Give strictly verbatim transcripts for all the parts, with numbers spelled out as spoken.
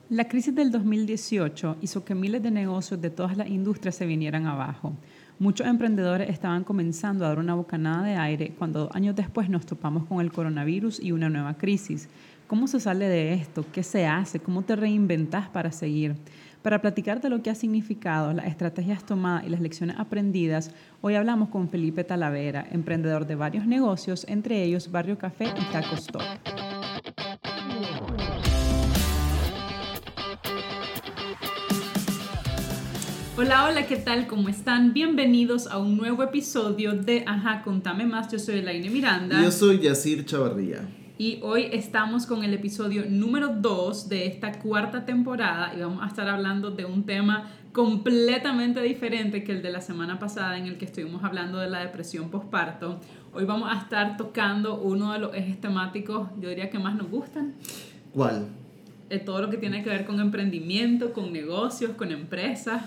La crisis del dos mil dieciocho hizo que miles de negocios de todas las industrias se vinieran abajo. Muchos emprendedores estaban comenzando a dar una bocanada de aire cuando dos años después nos topamos con el coronavirus y una nueva crisis. ¿Cómo se sale de esto? ¿Qué se hace? ¿Cómo te reinventas para seguir? Para platicar de lo que ha significado, las estrategias tomadas y las lecciones aprendidas, hoy hablamos con Felipe Talavera, emprendedor de varios negocios, entre ellos Barrio Café y Taco Stop. Hola, hola, ¿qué tal? ¿Cómo están? Bienvenidos a un nuevo episodio de Ajá, Contame Más. Yo soy Elaine Miranda. Y yo soy Yacir Chavarría. Y hoy estamos con el episodio número dos de esta cuarta temporada y vamos a estar hablando de un tema completamente diferente que el de la semana pasada en el que estuvimos hablando de la depresión postparto. Hoy vamos a estar tocando uno de los ejes temáticos, yo diría que más nos gustan. ¿Cuál? Eh, todo lo que tiene que ver con emprendimiento, con negocios, con empresas.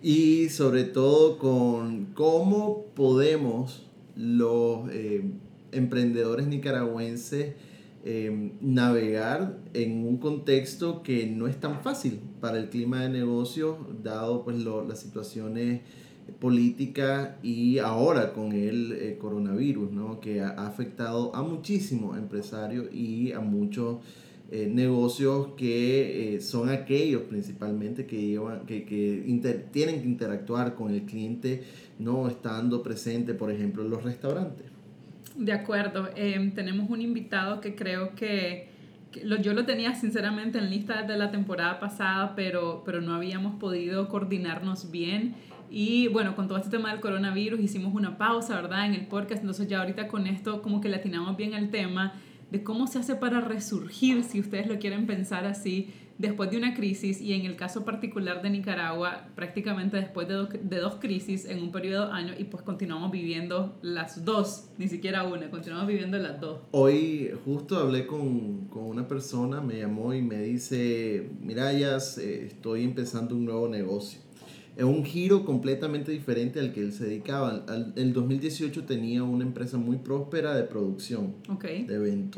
Y sobre todo con cómo podemos los eh, emprendedores nicaragüenses eh, navegar en un contexto que no es tan fácil para el clima de negocios, dado pues lo, las situaciones políticas y ahora con el eh, coronavirus, ¿no? Que ha, ha afectado a muchísimos empresarios y a muchos Eh, negocios que eh, son aquellos principalmente que llevan que, que inter, tienen que interactuar con el cliente, no estando presente, por ejemplo, en los restaurantes. De acuerdo, eh, tenemos un invitado que creo que, que lo, yo lo tenía sinceramente en lista desde la temporada pasada, pero, pero no habíamos podido coordinarnos bien. Y bueno, con todo este tema del coronavirus hicimos una pausa, ¿verdad? En el podcast, entonces ya ahorita con esto como que le atinamos bien al tema de cómo se hace para resurgir, si ustedes lo quieren pensar así, después de una crisis, y en el caso particular de Nicaragua, prácticamente después de, do, de dos crisis en un periodo de años, y pues continuamos viviendo las dos, ni siquiera una, continuamos viviendo las dos. Hoy justo hablé con, con una persona, me llamó y me dice, mira, ya eh, estoy empezando un nuevo negocio. Es un giro completamente diferente al que él se dedicaba. En el dos mil dieciocho tenía una empresa muy próspera de producción, okay, de eventos.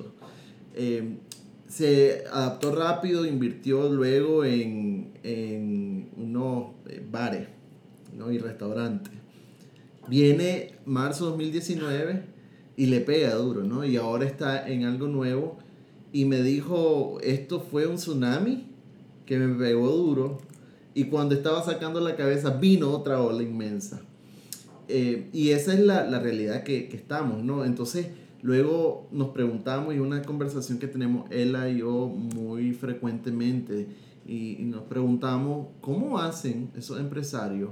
Eh, se adaptó rápido, invirtió luego en, en unos bares, ¿no? Y restaurantes. Viene marzo dos mil diecinueve y le pega duro, ¿no? Y ahora está en algo nuevo. Y me dijo, esto fue un tsunami que me pegó duro. Y cuando estaba sacando la cabeza, vino otra ola inmensa. Eh, y esa es la, la realidad que, que estamos, ¿no? Entonces, luego nos preguntamos, y una conversación que tenemos Ela y yo muy frecuentemente, y, y nos preguntamos, ¿cómo hacen esos empresarios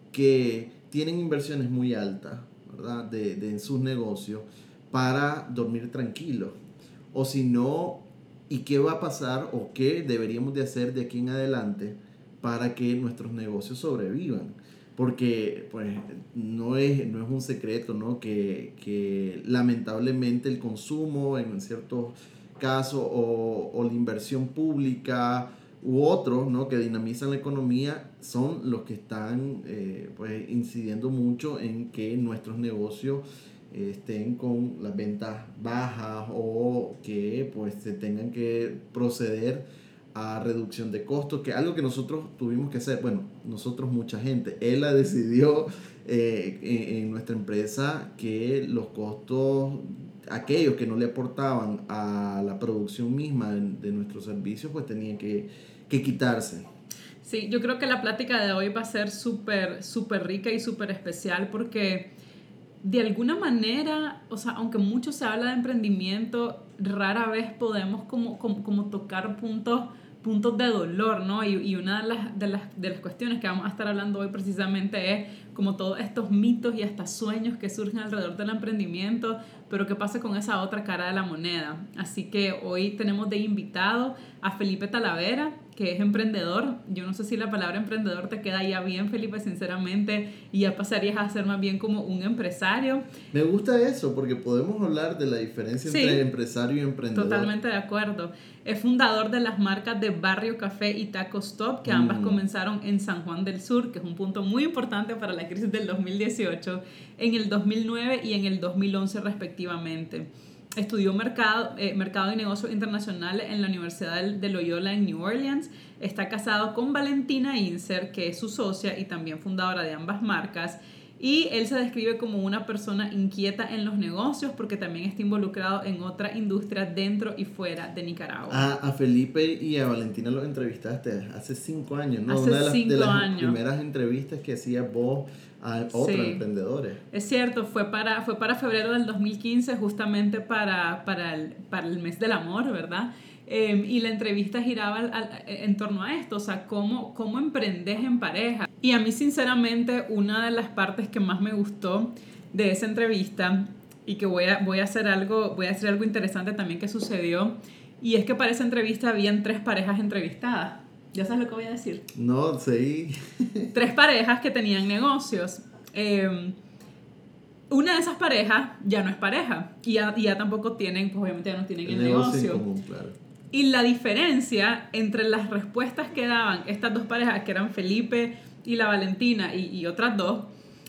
que tienen inversiones muy altas, ¿verdad? De, de, en sus negocios, para dormir tranquilos? O si no, ¿y qué va a pasar o qué deberíamos de hacer de aquí en adelante para que nuestros negocios sobrevivan? Porque pues, no, es, no es un secreto, ¿no? que, que lamentablemente el consumo en ciertos casos o, o la inversión pública u otros, ¿no? Que dinamizan la economía son los que están eh, pues, incidiendo mucho en que nuestros negocios eh, estén con las ventas bajas o que pues, se tengan que proceder a reducción de costos, que es algo que nosotros tuvimos que hacer, bueno, nosotros mucha gente, él la decidió eh, en, en nuestra empresa que los costos, aquellos que no le aportaban a la producción misma de, de nuestros servicios, pues tenían que, que quitarse. Sí, yo creo que la plática de hoy va a ser súper, súper rica y súper especial porque de alguna manera, o sea, aunque mucho se habla de emprendimiento, rara vez podemos como, como, como tocar puntos puntos de dolor, ¿no? Y, y una de las, de, las, de las cuestiones que vamos a estar hablando hoy precisamente es como todos estos mitos y hasta sueños que surgen alrededor del emprendimiento, pero qué pasa con esa otra cara de la moneda. Así que hoy tenemos de invitado a Felipe Talavera, que es emprendedor. Yo no sé si la palabra emprendedor te queda ya bien, Felipe, sinceramente, y ya pasarías a ser más bien como un empresario. Me gusta eso, porque podemos hablar de la diferencia sí, entre empresario y emprendedor. Totalmente de acuerdo. Es fundador de las marcas de Barrio Café y Taco Stop, que ambas mm. comenzaron en San Juan del Sur, que es un punto muy importante para la crisis del dos mil dieciocho, en el dos mil nueve y en el dos mil once respectivamente. estudió mercado, eh, mercado y negocios internacionales en la Universidad de Loyola en New Orleans. Está casado con Valentina Inser, que es su socia y también fundadora de ambas marcas. Y él se describe como una persona inquieta en los negocios porque también está involucrado en otra industria dentro y fuera de Nicaragua. A, a Felipe y a Valentina los entrevistaste hace cinco años, ¿no? Hace Una de las, cinco de las años. primeras entrevistas que hacías vos a otros Sí. emprendedores. Es cierto, fue para, fue para febrero del dos mil quince, justamente para, para, el, para el mes del amor, ¿verdad? Eh, y la entrevista giraba al, al, en torno a esto, o sea, cómo, cómo emprendes en pareja. Y a mí, sinceramente, una de las partes que más me gustó de esa entrevista, y que voy a, voy a hacer algo, voy a hacer algo interesante también que sucedió, y es que para esa entrevista habían tres parejas entrevistadas. ¿Ya sabes lo que voy a decir? No, sí. Tres parejas que tenían negocios. Eh, una de esas parejas ya no es pareja y ya, y ya tampoco tienen, pues obviamente ya no tienen el, el negocio. negocio. En común, claro. Y la diferencia entre las respuestas que daban estas dos parejas, que eran Felipe y la Valentina y, y otras dos,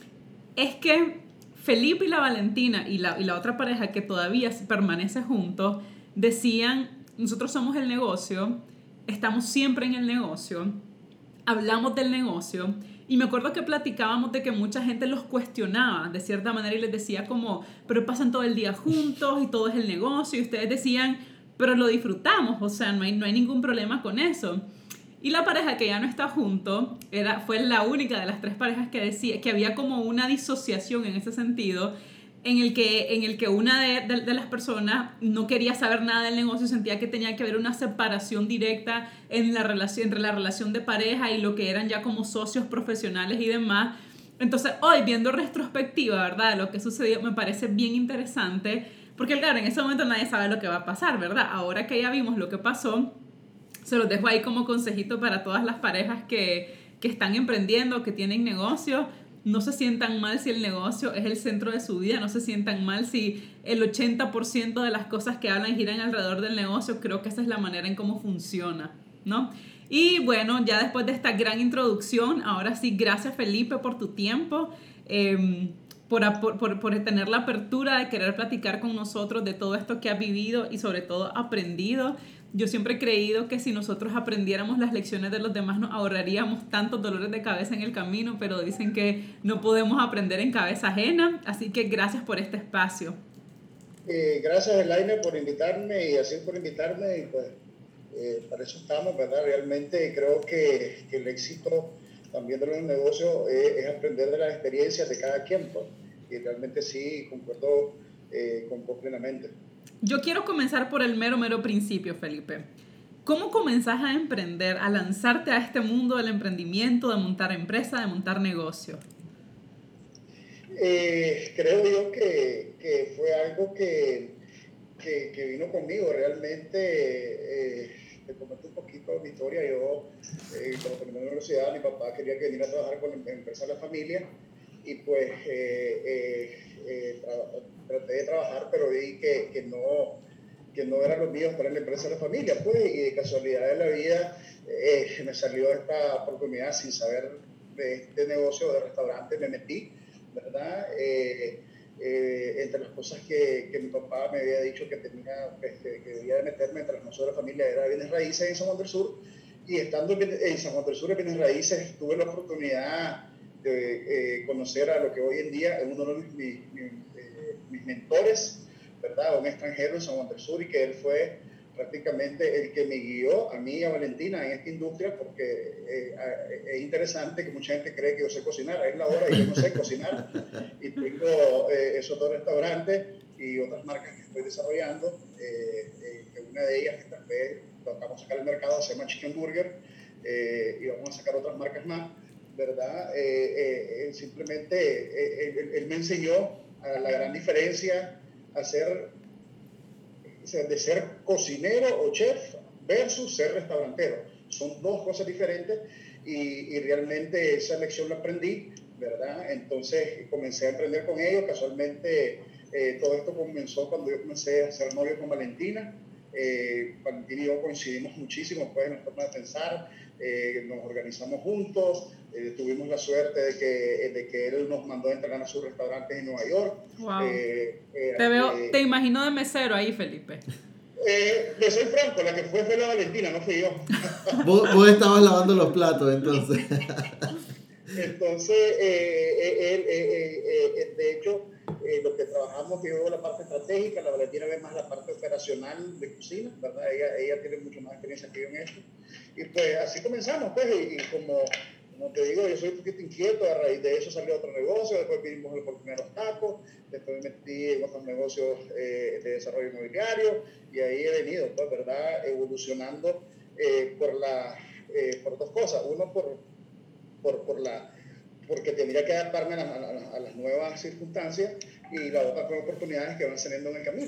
es que Felipe y la Valentina y la, y la otra pareja que todavía permanece juntos, decían, nosotros somos el negocio, estamos siempre en el negocio, hablamos del negocio, y me acuerdo que platicábamos de que mucha gente los cuestionaba de cierta manera y les decía como, pero pasan todo el día juntos y todo es el negocio, y ustedes decían, pero lo disfrutamos, o sea, no hay, no hay ningún problema con eso. Y la pareja que ya no está junto era, fue la única de las tres parejas que decía que había como una disociación en ese sentido, en el que, en el que una de, de, de las personas no quería saber nada del negocio, sentía que tenía que haber una separación directa en la relación, entre la relación de pareja y lo que eran ya como socios profesionales y demás. Entonces, hoy, viendo retrospectiva, ¿verdad?, lo que sucedió, me parece bien interesante, porque claro, en ese momento nadie sabe lo que va a pasar, ¿verdad? Ahora que ya vimos lo que pasó, se los dejo ahí como consejito para todas las parejas que, que están emprendiendo, que tienen negocios. No se sientan mal si el negocio es el centro de su vida, no se sientan mal si el ochenta por ciento de las cosas que hablan giran alrededor del negocio. Creo que esa es la manera en cómo funciona, ¿no? Y bueno, ya después de esta gran introducción, ahora sí, gracias Felipe por tu tiempo, eh, por, por, por tener la apertura de querer platicar con nosotros de todo esto que has vivido y sobre todo aprendido. Yo siempre he creído que si nosotros aprendiéramos las lecciones de los demás nos ahorraríamos tantos dolores de cabeza en el camino, pero dicen que no podemos aprender en cabeza ajena, así que gracias por este espacio. Eh, gracias, Elaine, por invitarme y así por invitarme, y pues eh, para eso estamos, ¿verdad? Realmente creo que, que el éxito también de los negocios es, es aprender de las experiencias de cada quien, pues, y realmente sí, concuerdo eh, con vos plenamente. Yo quiero comenzar por el mero, mero principio, Felipe. ¿Cómo comenzás a emprender, a lanzarte a este mundo del emprendimiento, de montar empresa, de montar negocio? Eh, creo yo que, que fue algo que, que, que vino conmigo. Realmente, eh, te comento un poquito mi historia. Yo, eh, cuando terminé la universidad, mi papá quería que viniera a trabajar con la empresa de la familia, y pues eh, eh, eh, tra- traté de trabajar, pero vi que, que, no, que no era lo mío estar en la empresa de la familia, pues, y de casualidad de la vida eh, me salió esta oportunidad sin saber de este negocio de restaurante, me metí, ¿verdad? Eh, eh, entre las cosas que, que mi papá me había dicho que tenía, que, que debía de meterme entre las nosotros de la familia era bienes raíces en San Juan del Sur, y estando en San Juan del Sur de bienes raíces tuve la oportunidad de eh, conocer a lo que hoy en día es uno de mis, mis, mis, eh, mis mentores, ¿verdad? Un extranjero en San Juan del Sur, y que él fue prácticamente el que me guió a mí y a Valentina en esta industria, porque eh, es interesante que mucha gente cree que yo sé cocinar. Es la hora y yo no sé cocinar, y tengo eh, esos dos restaurantes y otras marcas que estoy desarrollando, eh, eh, una de ellas que tal vez vamos a sacar al mercado se llama Chicken Burger, eh, y vamos a sacar otras marcas más, ¿verdad? Eh, eh, simplemente eh, él, él me enseñó a la gran diferencia hacer, o sea, de ser cocinero o chef versus ser restaurantero. Son dos cosas diferentes, y, y realmente esa lección la aprendí, ¿verdad? Entonces comencé a emprender con ellos. Casualmente eh, todo esto comenzó cuando yo comencé a ser novio con Valentina. Eh, Valentín y yo coincidimos muchísimo pues, en la forma de pensar, eh, nos organizamos juntos, eh, tuvimos la suerte de que, de que él nos mandó a entrenar a sus restaurantes en Nueva York. Wow. Eh, eh, te veo, eh, te imagino de mesero ahí, Felipe. Eh, de soy franco, la que fue fue la Valentina, no fui yo. vos, vos estabas lavando los platos entonces. Entonces, eh, eh, eh, eh, eh, de hecho, eh, lo que trabajamos, yo veo la parte estratégica, la Valentina ve más la parte operacional de cocina, ¿verdad? Ella, ella tiene mucho más experiencia que yo en esto. Y pues así comenzamos, pues, y, y como, como te digo, yo soy un poquito inquieto, a raíz de eso salió otro negocio, después vivimos por primeros tacos, después me metí en otros negocios eh, de desarrollo inmobiliario, y ahí he venido, pues, ¿verdad? Evolucionando eh, por, la, eh, por dos cosas. Uno, por, por, por la, porque tendría que adaptarme a, la, a, la, a las nuevas circunstancias, y la otra por oportunidades que van saliendo en el camino.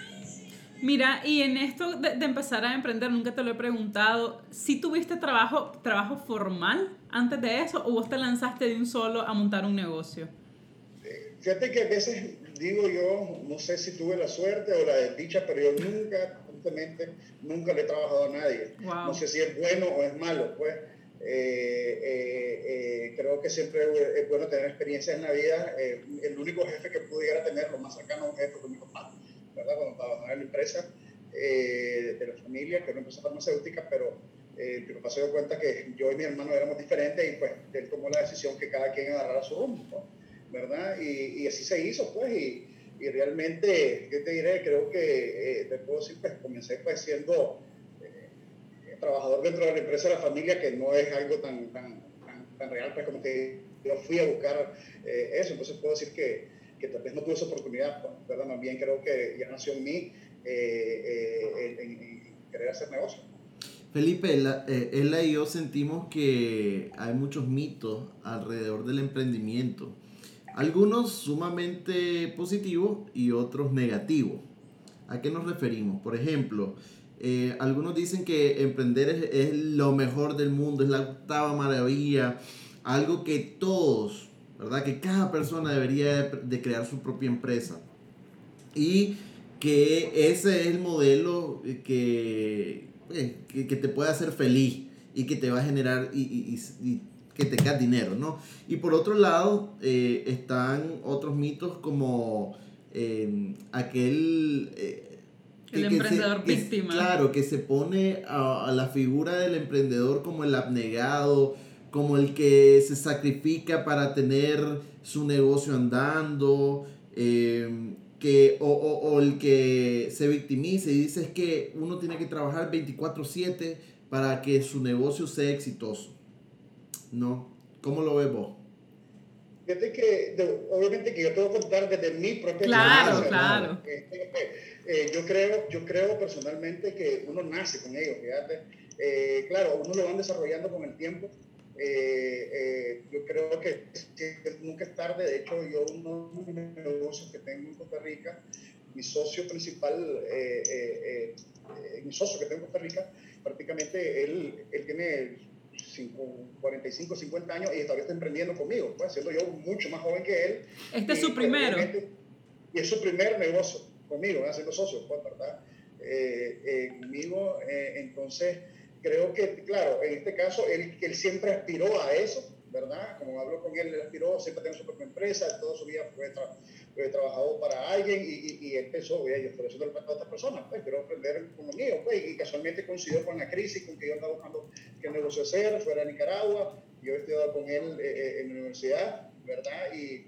Mira, y en esto de, de empezar a emprender, nunca te lo he preguntado, ¿sí tuviste trabajo, trabajo formal antes de eso o vos te lanzaste de un solo a montar un negocio? Eh, fíjate que a veces digo yo, no sé si tuve la suerte o la desdicha, pero yo nunca, justamente, nunca le he trabajado a nadie. Wow. No sé si es bueno o es malo, pues. Eh, eh, eh, creo que siempre es bueno tener experiencias en la vida. Eh, el único jefe que pude llegar a tener, lo más cercano a un jefe, fue mi papá, ¿verdad? Cuando trabajaba en la empresa eh, de la familia, que era una empresa farmacéutica, pero eh, mi papá se dio cuenta que yo y mi hermano éramos diferentes, y pues él tomó la decisión que cada quien agarrara su rumbo, ¿no? ¿Verdad? Y, y así se hizo, pues, y, y realmente, ¿qué te diré? Creo que, eh, te puedo decir, pues, comencé pues siendo eh, trabajador dentro de la empresa de la familia, que no es algo tan, tan, tan, tan real, pues, como que yo fui a buscar eh, eso. Entonces puedo decir que, que tal vez no tuve esa oportunidad, pues, ¿verdad? Más bien creo que ya nació en mí eh, eh, en, en querer hacer negocio. Felipe, la, eh, Ella y yo sentimos que hay muchos mitos alrededor del emprendimiento. Algunos sumamente positivos y otros negativos. ¿A qué nos referimos? Por ejemplo, eh, algunos dicen que emprender es, es lo mejor del mundo, es la octava maravilla, algo que todos, ¿verdad? Que cada persona debería de, de crear su propia empresa. Y que ese es el modelo que, eh, que, que te puede hacer feliz y que te va a generar y, y, y, y que te cae dinero, ¿no? Y por otro lado, eh, están otros mitos como eh, aquel... Eh, el que, emprendedor que se, víctima. Que, claro, que se pone a, a la figura del emprendedor como el abnegado, como el que se sacrifica para tener su negocio andando, eh, que, o, o, o el que se victimiza y dice es que uno tiene que trabajar veinticuatro siete para que su negocio sea exitoso, ¿no? ¿Cómo lo ves vos? Fíjate que, de, obviamente que yo te voy a contar desde mi propia claro, experiencia. Claro, eh, eh, yo, creo, yo creo personalmente que uno nace con ellos, fíjate. Eh, claro, uno lo van desarrollando con el tiempo. Eh, eh, yo creo que, que nunca es tarde. De hecho, yo uno de los negocios que tengo en Costa Rica, mi socio principal, eh, eh, eh, mi socio que tengo en Costa Rica, prácticamente él, él tiene cuarenta y cinco, cincuenta años y todavía está emprendiendo conmigo, pues, siendo yo mucho más joven que él. Este y, es su primero. Y es su primer negocio conmigo, haciendo socio, pues, ¿verdad? Eh, eh, conmigo, eh, entonces, creo que, claro, en este caso, él, él siempre aspiró a eso, ¿verdad? Como hablo con él, él aspiró siempre a tener su propia empresa, toda su vida fue, tra fue trabajado para alguien, y, y, y él pensó, oye, yo estoy haciendo el para otras personas, pues quiero aprender con lo mío, pues, y casualmente coincidió con la crisis, con que yo andaba buscando qué negocio hacer, fuera de Nicaragua. Yo he estudiado con él eh, en la universidad, ¿verdad? Y,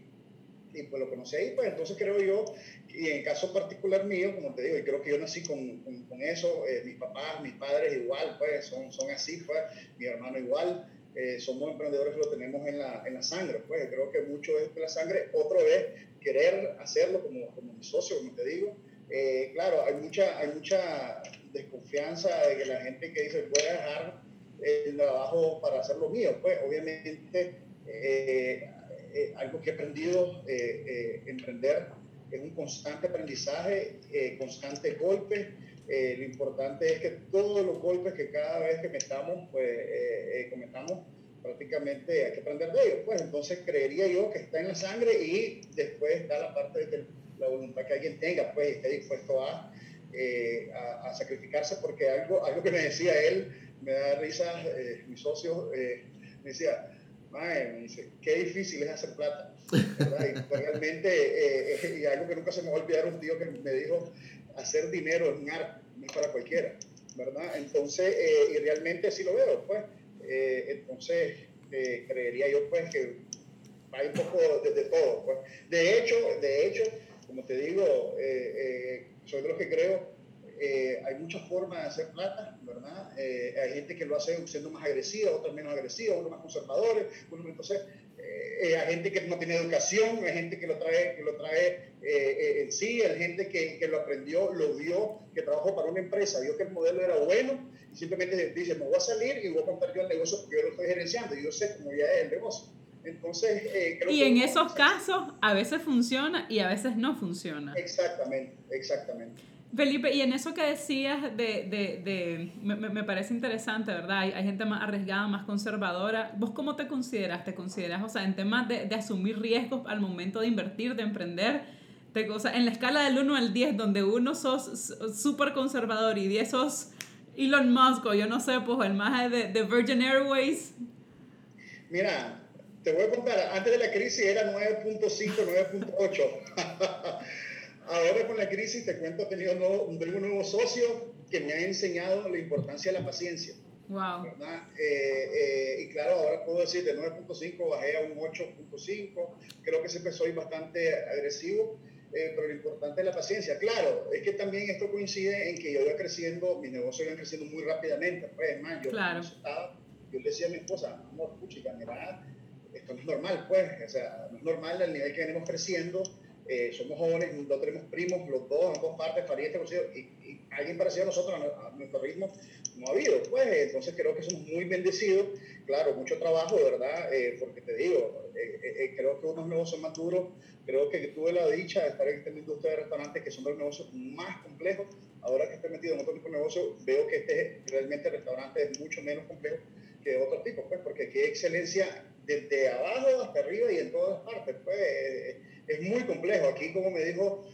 y pues lo conocí ahí, pues entonces creo yo, y en el caso particular mío, como te digo, y creo que yo nací con, con, con eso, eh, mis papás, mis padres igual, pues son, son así, pues, mi hermano igual, eh, somos emprendedores que lo tenemos en la, en la sangre, pues creo que mucho es de la sangre. Otro es querer hacerlo como, como mi socio, como te digo. Eh, claro, hay mucha, hay mucha desconfianza de que la gente que dice voy a dejar el trabajo para hacer lo mío, pues obviamente eh, eh, algo que he aprendido, eh, eh, emprender es un constante aprendizaje, eh, constante golpe. Eh, lo importante es que todos los golpes que cada vez que metamos, pues eh, eh, cometamos, prácticamente hay que aprender de ellos, pues entonces creería yo que está en la sangre, y después está la parte de que la voluntad que alguien tenga, pues esté dispuesto a, eh, a, a sacrificarse, porque algo, algo que me decía él, me da risa, eh, mi socio, eh, me decía, mae, me dice, qué difícil es hacer plata, ¿verdad? Y pues, realmente, eh, eh, y algo que nunca se me va a olvidar, un tío que me dijo, hacer dinero es un arte, no es para cualquiera, ¿verdad? Entonces, eh, y realmente sí lo veo, pues, eh, entonces, eh, creería yo, pues, que hay un poco de, de todo, pues. De hecho, de hecho, como te digo, eh, eh, soy de los que creo, eh, hay muchas formas de hacer plata, ¿verdad? Eh, hay gente que lo hace siendo más agresiva, otros menos agresivos, unos más conservadores, unos entonces, eh, hay gente que no tiene educación, hay gente que lo trae, que lo trae eh, eh, en sí, hay gente que, que lo aprendió, lo vio, que trabajó para una empresa, vio que el modelo era bueno y simplemente dice, me voy a salir y voy a contar yo el negocio porque yo lo estoy gerenciando y yo sé cómo ya es el negocio. Entonces, eh, creo y que en uno, esos casos a veces funciona y a veces no funciona. Exactamente, exactamente. Felipe, y en eso que decías de, de, de me, me parece interesante, ¿verdad? Hay, hay gente más arriesgada, más conservadora. ¿Vos cómo te consideras? ¿Te consideras, o sea, en temas de, de asumir riesgos al momento de invertir, de emprender? Te, o sea, en la escala del uno al diez, donde uno sos súper conservador y diez sos Elon Musk, o yo no sé, pues el más de, de Virgin Airways. Mira, te voy a contar, antes de la crisis era nueve punto cinco, nueve punto ocho. Ahora con la crisis, te cuento, he tenido un nuevo, un nuevo socio que me ha enseñado la importancia de la paciencia. Wow. ¿Verdad? Eh, eh, y claro, ahora puedo decir de nueve punto cinco bajé a un ocho punto cinco. Creo que siempre soy bastante agresivo, eh, pero lo importante es la paciencia. Claro, es que también esto coincide en que yo iba creciendo, mis negocios iban creciendo muy rápidamente. Pues, man, yo, claro. estaba, yo le decía a mi esposa, amor, puchica, mira, esto no es normal, pues, o sea, no es normal el nivel que venimos creciendo. Eh, somos jóvenes, no tenemos primos, los dos, ambos partes, parientes, y, y alguien parecido a nosotros, a, a nuestro ritmo, no ha habido, pues, entonces creo que somos muy bendecidos, claro, mucho trabajo, ¿verdad? Eh, porque te digo, eh, eh, creo que unos negocios más duros, creo que tuve la dicha de estar en esta industria de restaurantes, que son los negocios más complejos. Ahora que estoy metido en otro tipo de negocios, veo que este realmente el restaurante es mucho menos complejo que otros tipos, pues, porque aquí hay excelencia desde abajo hasta arriba y en todas partes, pues, eh, es muy complejo. Aquí, como me dijo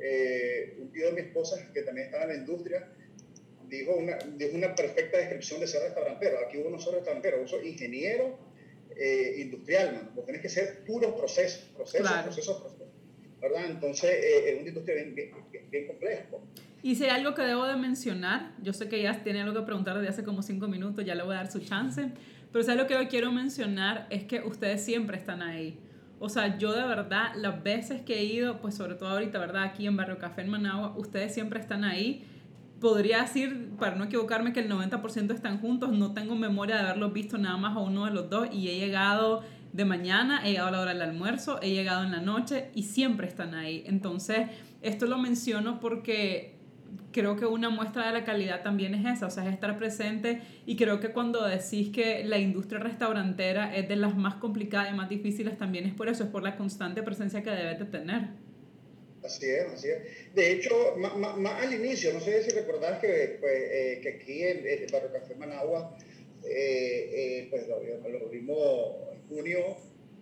eh, un tío de mi esposa, que también estaba en la industria, dijo una, dijo una perfecta descripción de ser restaurantero. Aquí uno no soy restaurantero, uno soy ingeniero eh, industrial, man. Vos tenés que ser puros procesos, procesos, claro. procesos, procesos, ¿verdad? Entonces, eh, es una industria bien, bien, bien, bien compleja. Y si hay algo que debo de mencionar, yo sé que ya tiene algo que preguntar desde hace como cinco minutos, ya le voy a dar su chance, pero si hay algo que yo quiero mencionar es que ustedes siempre están ahí. O sea, yo de verdad, las veces que he ido, pues sobre todo ahorita, ¿verdad? Aquí en Barrio Café en Managua, ustedes siempre están ahí. Podría decir, para no equivocarme, que el noventa por ciento están juntos. No tengo memoria de haberlos visto nada más a uno de los dos. Y he llegado de mañana, he llegado a la hora del almuerzo, he llegado en la noche y siempre están ahí. Entonces, esto lo menciono porque creo que una muestra de la calidad también es esa, o sea, es estar presente, y creo que cuando decís que la industria restaurantera es de las más complicadas y más difíciles, también es por eso, es por la constante presencia que debes de tener. Así es, así es. De hecho, más, más, más al inicio, no sé si recordás que, pues, eh, que aquí en el Barrio Café Managua, eh, eh, pues lo, lo abrimos en junio,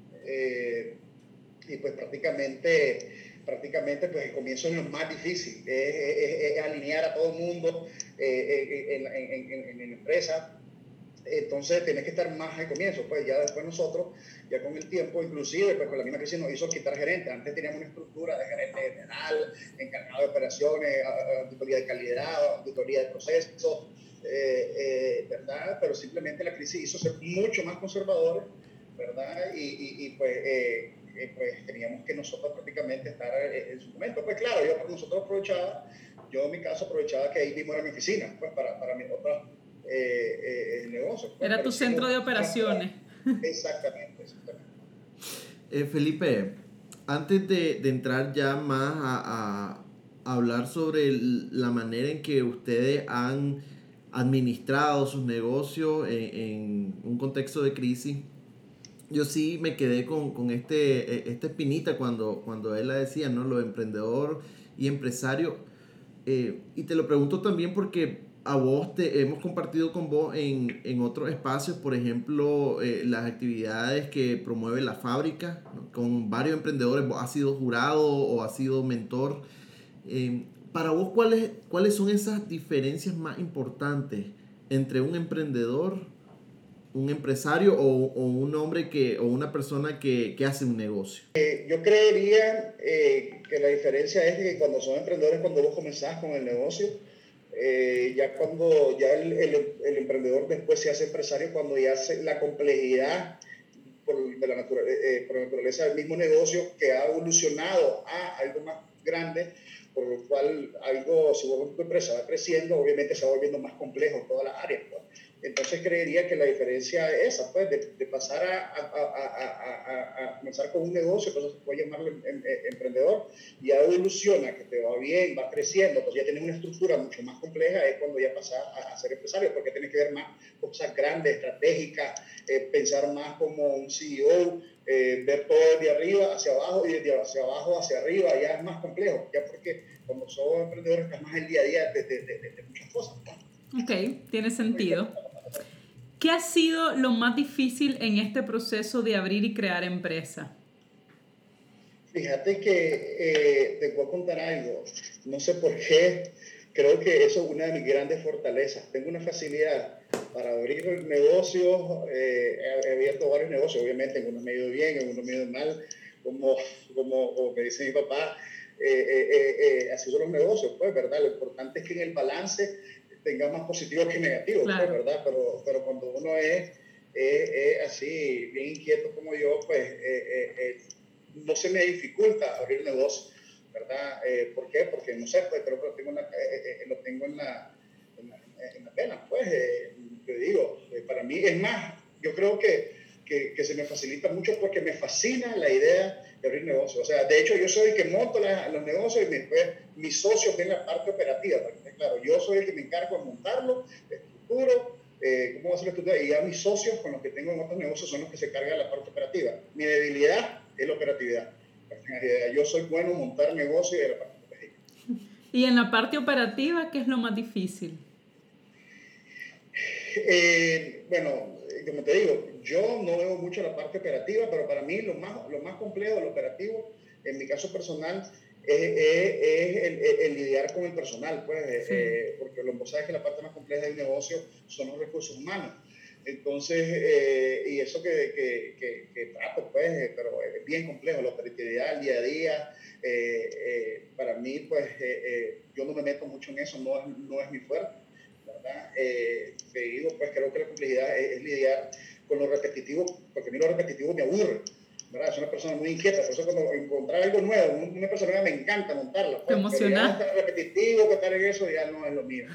eh, y pues prácticamente prácticamente pues el comienzo es lo más difícil, es, es, es alinear a todo el mundo eh, en, en, en, en la empresa. Entonces tenés que estar más al comienzo, pues ya después nosotros, ya con el tiempo, inclusive pues con la misma crisis nos hizo quitar gerente. Antes teníamos una estructura de gerente general, encargado de operaciones, auditoría de calidad, auditoría de procesos, eh, eh, ¿verdad? Pero simplemente la crisis hizo ser mucho más conservadores, ¿verdad? Y, y, y pues... Eh, Eh, pues teníamos que nosotros prácticamente estar eh, en su momento. Pues claro, yo nosotros aprovechaba, yo en mi caso aprovechaba que ahí mismo era mi oficina, pues para, para mis otros eh, eh, negocios. Pues, era tu centro de operaciones. Exactamente, exactamente. Eh, Felipe, antes de, de entrar ya más a, a hablar sobre el, la manera en que ustedes han administrado sus negocios en, en un contexto de crisis, yo sí me quedé con, con este, esta espinita cuando, cuando él la decía, ¿no? Lo emprendedor y empresario. Eh, y te lo pregunto también porque a vos te hemos compartido con vos en, en otros espacios, por ejemplo, eh, las actividades que promueve la fábrica, ¿no? Con varios emprendedores. Vos has sido jurado o has sido mentor. Eh, para vos, ¿cuáles, ¿cuáles son esas diferencias más importantes entre un emprendedor, un empresario o, o un hombre que, o una persona que, que hace un negocio? Eh, yo creería eh, que la diferencia es que cuando son emprendedores, cuando vos comenzás con el negocio, eh, ya cuando ya el, el, el emprendedor después se hace empresario, cuando ya hace la complejidad por, de la natura, eh, por la naturaleza del mismo negocio que ha evolucionado a algo más grande, por lo cual algo, si vos tu empresa va creciendo, obviamente se va volviendo más complejo en todas las áreas, pues. Entonces creería que la diferencia es esa, pues, de, de pasar a, a, a, a, a, a comenzar con un negocio, entonces se puede llamarlo em, em, emprendedor, y ya evoluciona, que te va bien, va creciendo, entonces ya tienes una estructura mucho más compleja, es cuando ya pasas a, a ser empresario, porque tienes que ver más cosas grandes, estratégicas, eh, pensar más como un C E O, eh, ver todo desde arriba hacia abajo y desde hacia abajo hacia arriba, ya es más complejo, ya porque como sos emprendedor estás más el día a día de, de, de, de, de muchas cosas, ¿no? Ok, tiene sentido. ¿Qué ha sido lo más difícil en este proceso de abrir y crear empresa? Fíjate que eh, te voy a contar algo, no sé por qué, creo que eso es una de mis grandes fortalezas. Tengo una facilidad para abrir negocios, eh, he abierto varios negocios, obviamente en unos me ha ido bien, en unos me ha ido mal, como, como, como me dice mi papá, eh, eh, eh, eh, así son los negocios, pues, ¿verdad? Lo importante es que en el balance tenga más positivos que negativos, claro. Pues, ¿verdad? Pero, pero cuando uno es, es, es así, bien inquieto como yo, pues eh, eh, eh, no se me dificulta abrir negocio, ¿verdad? Eh, ¿Por qué? Porque, no sé, pues creo que lo tengo en la, eh, eh, lo tengo en la, en la, en la pena, pues, eh, te digo, eh, para mí, es más, yo creo que, que, que se me facilita mucho porque me fascina la idea de abrir negocios. O sea, de hecho, yo soy el que monto la, los negocios y después mis socios ven la parte operativa. Claro, yo soy el que me encargo de montarlo, de estructuro, eh, cómo va a ser la estructura, y ya mis socios con los que tengo en otros negocios son los que se cargan de la parte operativa. Mi debilidad es la operatividad. Yo soy bueno en montar negocios y de la parte operativa. ¿Y en la parte operativa qué es lo más difícil? Eh, bueno, como te digo, yo no veo mucho la parte operativa, pero para mí lo más, lo más complejo de lo operativo, en mi caso personal, es, es, es el, el, el lidiar con el personal, pues, sí. eh, porque lo vos sabes que la parte más compleja del negocio son los recursos humanos. Entonces, eh, y eso que, que, que, que trato, pues, eh, pero es bien complejo, la operatividad, el día a día, eh, eh, para mí, pues, eh, eh, yo no me meto mucho en eso, no es, no es mi fuerte, ¿verdad? Eh, te digo, pues, creo que la complejidad es, es lidiar con lo repetitivo, porque a mí lo repetitivo me aburre, ¿verdad? Soy una persona muy inquieta, por eso cuando encontrar algo nuevo, una persona me encanta montarla, pues, pero ya estar repetitivo, que estar en eso, ya no es lo mío.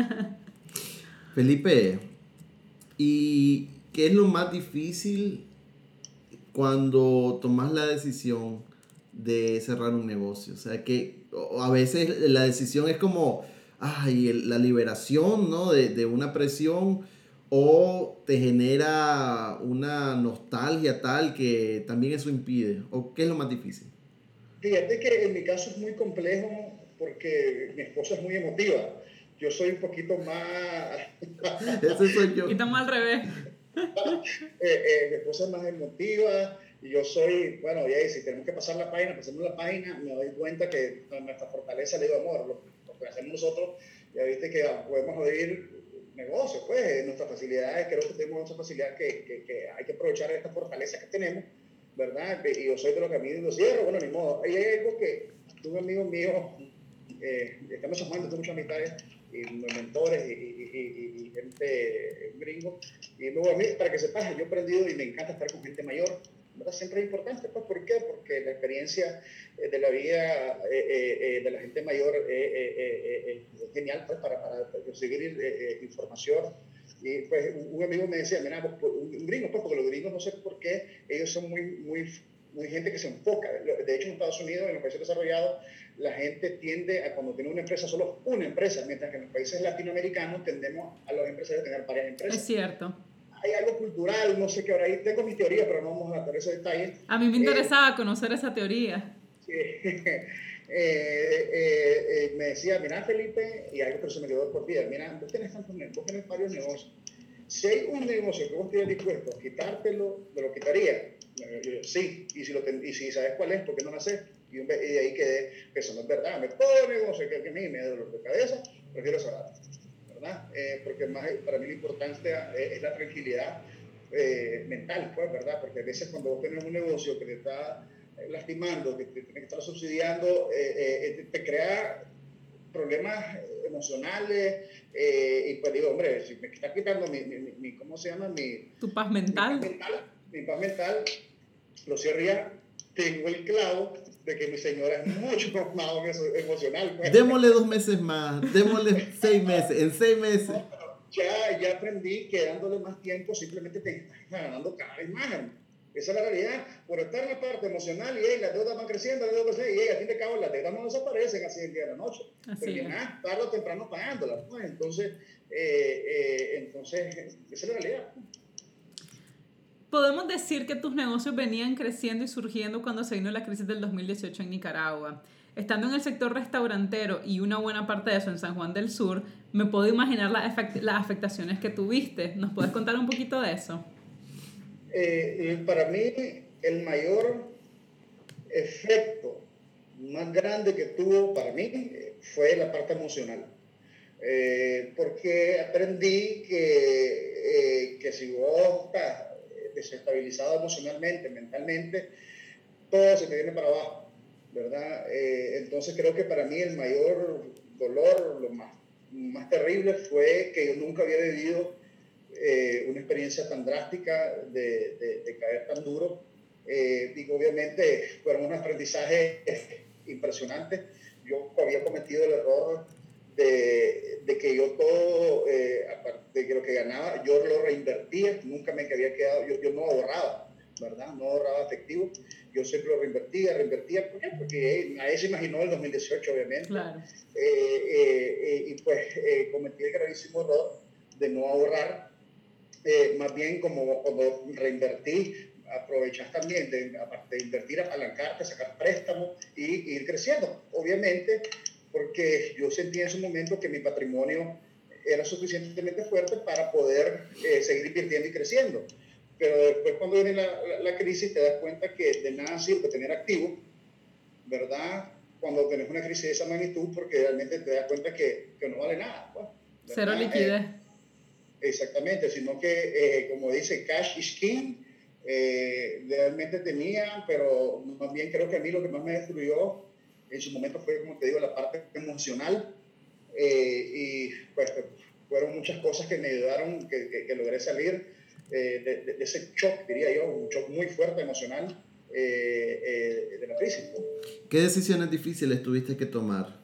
Felipe, ¿y qué es lo más difícil cuando tomas la decisión de cerrar un negocio? O sea, que a veces la decisión es como, ay, la liberación, ¿no? de, de una presión, o te genera una nostalgia tal que también eso impide. ¿O qué es lo más difícil? Fíjate que en mi caso es muy complejo porque mi esposa es muy emotiva. Yo soy un poquito más... Ese soy yo. Y estamos al revés. eh, eh, mi esposa es más emotiva y yo soy, bueno, ya si tenemos que pasar la página, pasemos la página, me doy cuenta que nuestra fortaleza, le digo, amor, lo, lo que hacemos nosotros, ya viste que podemos abrir negocios, pues, nuestras facilidades, creo que tenemos mucha facilidad que, que, que hay que aprovechar esta fortaleza que tenemos, ¿verdad? Y yo soy de los que a mí lo cierro, bueno, ni modo. Ahí hay algo que un amigo mío, eh, estamos llamando, tengo muchas amistades, y mentores y, y, y, y gente gringo, y luego a mí, para que sepas, yo he aprendido y me encanta estar con gente mayor, ¿verdad? Siempre es importante, pues, ¿por qué? Porque la experiencia eh, de la vida eh, eh, de la gente mayor eh, eh, eh, eh, es genial, pues, para, para recibir eh, eh, información. Y pues un amigo me decía, mira, un gringo, pues, porque los gringos no sé por qué, ellos son muy, muy, muy gente que se enfoca. De hecho, en Estados Unidos, en los países desarrollados, la gente tiende a, cuando tiene una empresa, solo una empresa, mientras que en los países latinoamericanos tendemos a los empresarios a tener varias empresas. Es cierto. Hay algo cultural, no sé qué, ahora ahí tengo mi teoría, pero no vamos a tener ese detalle. A mí me interesaba eh, conocer esa teoría. Sí. eh, eh, eh, me decía, mira, Felipe, y algo que se me quedó por vida, mira, vos tenés tantos negocios, vos tenés varios negocios. Si hay un negocio que vos estuvieras dispuesto a quitártelo, ¿me lo quitaría? Yo, sí, y si, lo ten, y si sabes cuál es, ¿por qué no lo haces? Y Y, y de ahí quedé, que eso no es verdad, me pone, no sé qué, que a mí me da dolor de cabeza, prefiero cerrar, ¿verdad? Eh, porque más, para mí lo importante es, es la tranquilidad eh, mental, pues, ¿verdad? Porque a veces cuando vos tenés un negocio que te está lastimando, que te tiene que estar subsidiando, eh, eh, te crea problemas emocionales, eh, y pues digo, hombre, si me está quitando mi, mi, mi ¿cómo se llama? Mi, ¿Tu paz mental? Mi paz mental, mi paz mental, lo cierro ya, tengo el clavo de que mi señora es mucho más emocional. Pues. Démosle dos meses más, démosle seis meses, en seis meses. No, ya, ya aprendí que dándole más tiempo simplemente te estás ganando cada vez más. Esa es la realidad. Por estar en la parte emocional y hey, las deudas van creciendo, las deudas creciendo, y hey, al fin de cabo las deudas no desaparecen así el día de la noche. Terminás tarde o temprano pagándolas. Pues. Entonces, eh, eh, entonces, esa es la realidad. Podemos decir que tus negocios venían creciendo y surgiendo cuando se vino la crisis del dos mil dieciocho en Nicaragua. Estando en el sector restaurantero y una buena parte de eso en San Juan del Sur, me puedo imaginar las, afect- las afectaciones que tuviste. ¿Nos puedes contar un poquito de eso? Eh, para mí, el mayor efecto más grande que tuvo para mí fue la parte emocional. Eh, porque aprendí que, eh, que si vos estás desestabilizado emocionalmente, mentalmente, todo se te viene para abajo, ¿verdad? Eh, entonces creo que para mí el mayor dolor, lo más, más terrible fue que yo nunca había vivido eh, una experiencia tan drástica de, de, de caer tan duro. Eh, digo, obviamente fueron unos aprendizajes impresionantes. Yo había cometido el error de, de que yo todo, eh, aparte de que lo que ganaba, yo lo reinvertía, nunca me había quedado, yo, yo no ahorraba, ¿verdad? No ahorraba efectivo, yo siempre lo reinvertía, reinvertía, ¿por qué? Porque eh, nadie se imaginó el dos mil dieciocho, obviamente. Claro. Eh, eh, eh, y pues eh, cometí el gravísimo error de no ahorrar, eh, más bien como cuando reinvertí, aprovechas también de, aparte de invertir, apalancarte, sacar préstamos y, y ir creciendo. Obviamente, porque yo sentí en ese momento que mi patrimonio era suficientemente fuerte para poder eh, seguir invirtiendo y creciendo. Pero después cuando viene la, la, la crisis te das cuenta que de nada sirve tener activos, ¿verdad? Cuando tenés una crisis de esa magnitud, porque realmente te das cuenta que, que no vale nada. Pues, cero liquidez. Eh, exactamente, sino que eh, como dice, cash is king. Eh, realmente tenía, pero más bien creo que a mí lo que más me destruyó en su momento fue, como te digo, la parte emocional, eh, y pues fueron muchas cosas que me ayudaron, que, que, que logré salir eh, de, de, de ese shock, diría yo, un shock muy fuerte emocional eh, eh, de la crisis. ¿Qué decisiones difíciles tuviste que tomar?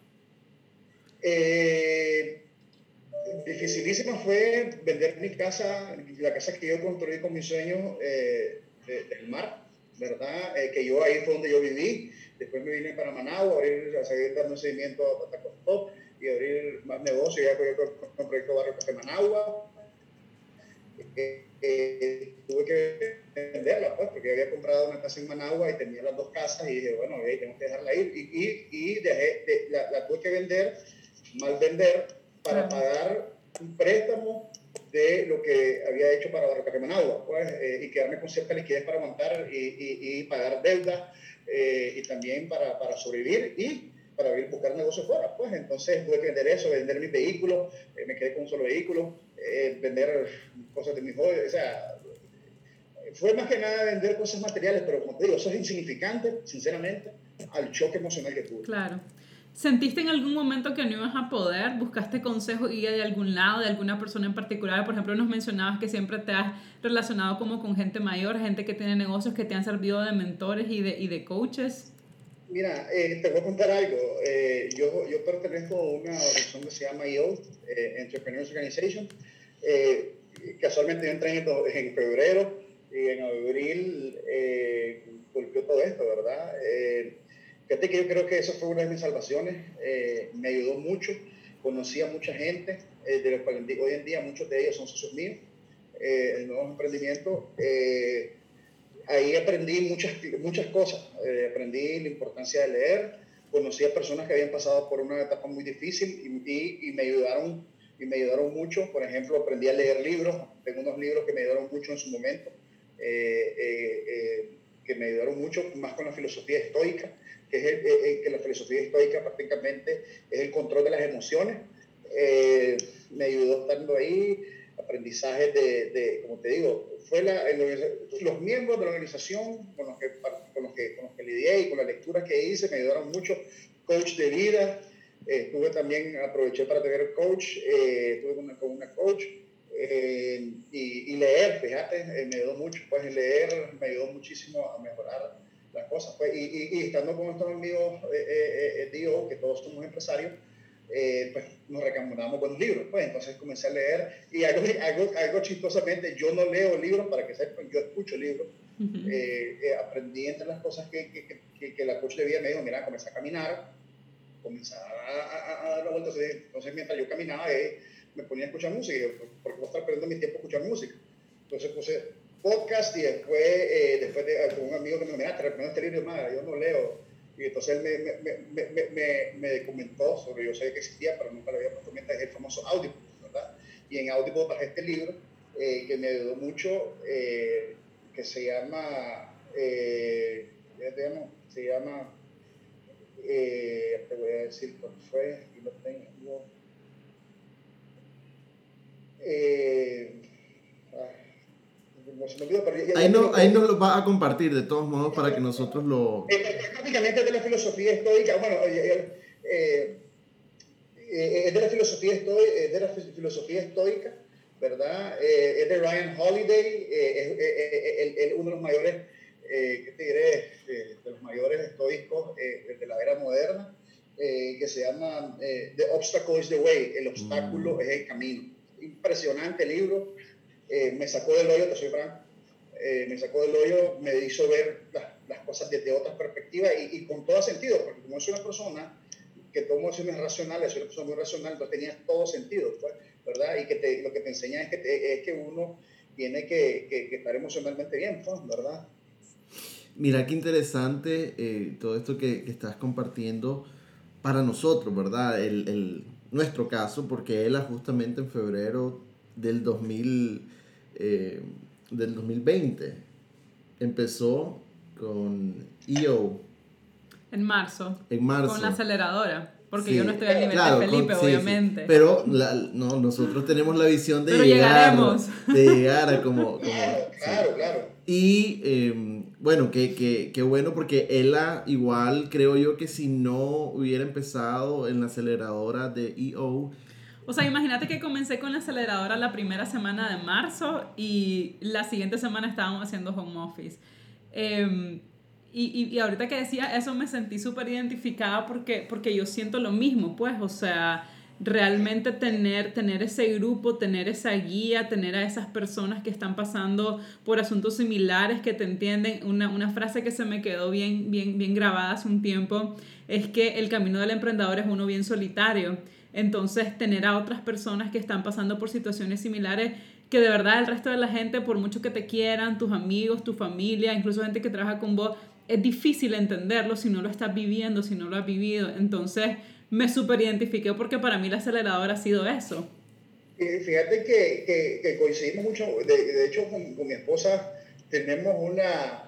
Eh, dificilísima fue vender mi casa, la casa que yo construí con mis sueños eh, de, del mar, ¿verdad? Eh, que yo ahí fue donde yo viví. Después me vine para Managua, abrir, a seguir dando seguimiento a Patacostop y abrir más negocios, ya que yo con el proyecto Barrio Café Managua. Eh, eh, tuve que venderla, pues, porque había comprado una casa en Managua y tenía las dos casas y dije, bueno, ahí tengo que dejarla ir. Y, y, y dejé, de, la, la tuve que vender, mal vender, para pagar un préstamo de lo que había hecho para Barrio Café Managua, pues, eh, y quedarme con cierta liquidez para aguantar y, y, y pagar deuda, eh, y también para, para sobrevivir y para ir buscar negocios fuera. Pues entonces tuve que vender eso, vender mis vehículos, eh, me quedé con un solo vehículo, eh, vender cosas de mis hobbies, o sea, fue más que nada vender cosas materiales, pero como te digo, eso es insignificante, sinceramente, al choque emocional que tuve. Claro. ¿Sentiste en algún momento que no ibas a poder? ¿Buscaste consejo y guía de algún lado, de alguna persona en particular? Por ejemplo, nos mencionabas que siempre te has relacionado como con gente mayor, gente que tiene negocios que te han servido de mentores y de, y de coaches. Mira, eh, te voy a contar algo. Eh, yo, yo pertenezco a una organización que se llama E O, eh, Entrepreneurs Organization. Eh, casualmente yo entré en, en febrero y en abril eh, golpeó todo esto, ¿verdad? Eh, fíjate que yo creo que eso fue una de mis salvaciones. Eh, me ayudó mucho. Conocí a mucha gente, eh, de los cuales hoy en día muchos de ellos son socios míos, eh, en nuevos emprendimientos. Eh, Ahí aprendí muchas, muchas cosas. Eh, aprendí la importancia de leer, conocí a personas que habían pasado por una etapa muy difícil y, y, y, me, ayudaron, y me ayudaron mucho. Por ejemplo, aprendí a leer libros. Tengo unos libros que me ayudaron mucho en su momento. Eh, eh, eh, que me ayudaron mucho, más con la filosofía estoica, que, es el, eh, que la filosofía estoica prácticamente es el control de las emociones. Eh, me ayudó estando ahí, aprendizajes de, de como te digo, fue la, el, los miembros de la organización con los, que, con, los que, con los que lidié y con la lectura que hice me ayudaron mucho. Coach de vida, eh, tuve también, aproveché para tener coach, eh, tuve con una, con una coach, eh, y, y leer, fíjate, eh, me ayudó mucho, pues leer me ayudó muchísimo a mejorar las cosas, pues, y, y, y estando con estos amigos, eh, eh, eh, digo, que todos somos empresarios, eh, pues nos recomendamos buenos libros, pues entonces comencé a leer, y algo, algo, algo chistosamente, yo no leo libros, para que sepan, yo escucho libros. Uh-huh. eh, eh, aprendí entre las cosas que, que, que, que la coach de vida me dijo, mira, comencé a caminar, comencé a, a, a dar la vuelta, entonces mientras yo caminaba, eh, me ponía a escuchar música, porque voy a estar perdiendo mi tiempo a escuchar música, entonces puse podcast, y después, eh, después de, con un amigo que me dijo, mira, te recomiendo este libro, madre, yo no leo, y entonces él me, me, me, me, me, me comentó sobre, yo sé que existía, pero nunca lo había puesto mientras, el famoso Audible, ¿verdad? Y en Audible bajé este libro, eh, que me ayudó mucho, eh, que se llama, eh, se llama, eh, te voy a decir cuál fue, aquí lo tengo, eh, no se me olvidó, pero ya, ya ahí, no, lo ahí nos lo va a compartir de todos modos para que nosotros lo... Prácticamente de la filosofía estoica, bueno, eh, eh, eh, es de la filosofía estoica, es de la filosofía estoica, ¿verdad? Eh, es de Ryan Holiday, eh, es, es, es, es uno de los mayores, eh, ¿qué te diré? Eh, de los mayores estoicos eh, de la era moderna, eh, que se llama eh, The Obstacle is the Way, el obstáculo mm. es el camino. Impresionante libro, eh, me sacó del hoyo, te soy franco, eh, me sacó del hoyo, me hizo ver las, las cosas desde otras perspectivas y, y con todo sentido, porque como soy una persona que tomo decisiones racionales, soy una persona muy racional, entonces tenía todo sentido, pues, ¿verdad? Y que te, lo que te enseña es que, te, es que uno tiene que, que, que estar emocionalmente bien, pues, ¿verdad? Mira qué interesante eh, todo esto que, que estás compartiendo para nosotros, ¿verdad? El, el, nuestro caso, porque él justamente en febrero del, dos mil, eh, del dos mil veinte empezó con E O. En marzo. En marzo. Con la aceleradora. Porque sí, yo no estoy al nivel claro, de Felipe, con, sí, obviamente. Sí. Pero la, no, nosotros tenemos la visión de Pero llegar. Llegaremos. De llegar a como... como claro, claro, sí. claro. Y eh, bueno, qué que, que bueno, porque ella igual creo yo que si no hubiera empezado en la aceleradora de E O... O sea, imagínate que comencé con la aceleradora la primera semana de marzo y la siguiente semana estábamos haciendo home office. Eh, y, y, y ahorita que decía eso me sentí súper identificada porque, porque yo siento lo mismo, pues, o sea, realmente tener, tener ese grupo, tener esa guía, tener a esas personas que están pasando por asuntos similares, que te entienden. Una, una frase que se me quedó bien, bien, bien grabada hace un tiempo es que el camino del emprendedor es uno bien solitario. Entonces, tener a otras personas que están pasando por situaciones similares, que de verdad el resto de la gente, por mucho que te quieran, tus amigos, tu familia, incluso gente que trabaja con vos, es difícil entenderlo si no lo estás viviendo, si no lo has vivido. Entonces, me súper identifiqué porque para mí la aceleradora ha sido eso. Y fíjate que, que, que coincidimos mucho, de, de hecho con, con mi esposa tenemos una...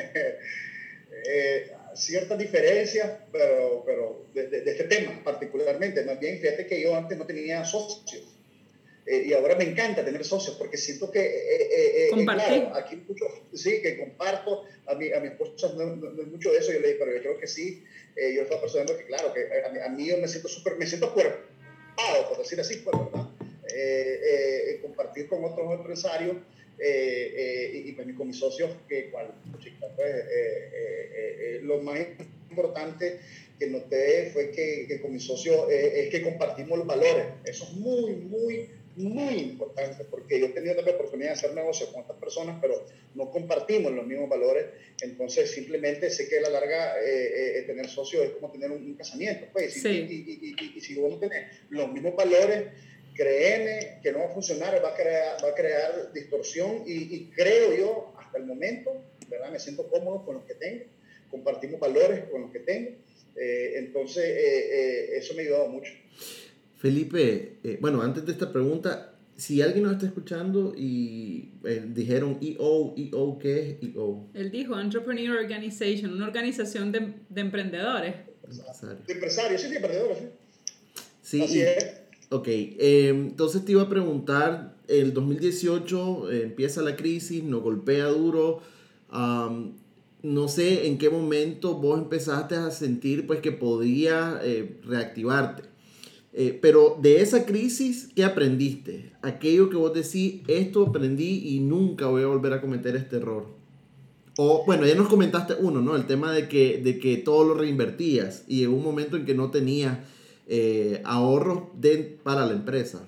eh, ciertas diferencias, pero, pero de, de, de este tema particularmente. Más bien, fíjate que yo antes no tenía socios eh, y ahora me encanta tener socios porque siento que eh, eh, claro, aquí mucho, sí, que comparto, a mi, a mi esposa no, no, no es mucho de eso, yo le digo, pero yo creo que sí, eh, yo estaba percibiendo que claro, que a, a mí yo me siento súper, me siento cuerpado, por decir así, pues, ¿verdad? Eh, eh, compartir con otros empresarios Eh, eh, y, y pues, con mis socios, que cual, chica, pues, eh, eh, eh, lo más importante que noté fue que, que con mis socios eh, es que compartimos los valores. Eso es muy, muy, muy importante, porque yo he tenido la oportunidad de hacer negocios con estas personas, pero no compartimos los mismos valores. Entonces, simplemente sé que a la larga eh, eh, tener socios es como tener un, un casamiento. Pues, sí. y, y, y, y, y si vos no tenés los mismos valores, créeme que no va a funcionar, va a crear, va a crear distorsión y, y creo yo, hasta el momento, ¿verdad? Me siento cómodo con los que tengo, compartimos valores con los que tengo, eh, entonces eh, eh, eso me ha ayudado mucho. Felipe, eh, bueno, antes de esta pregunta, si alguien nos está escuchando y eh, dijeron E O, E O, ¿qué es E O? Él dijo Entrepreneur Organization, una organización de, de emprendedores. Empresario. De empresarios, sí, de emprendedores, sí. Sí, así y, es. Ok, eh, entonces te iba a preguntar, el dos mil dieciocho eh, empieza la crisis, nos golpea duro, um, no sé en qué momento vos empezaste a sentir pues que podía eh, reactivarte, eh, pero de esa crisis, ¿qué aprendiste? Aquello que vos decís, esto aprendí y nunca voy a volver a cometer este error. O, bueno, ya nos comentaste uno, ¿no? El tema de que, de que todo lo reinvertías y en un momento en que no tenías eh, ahorros de, para la empresa.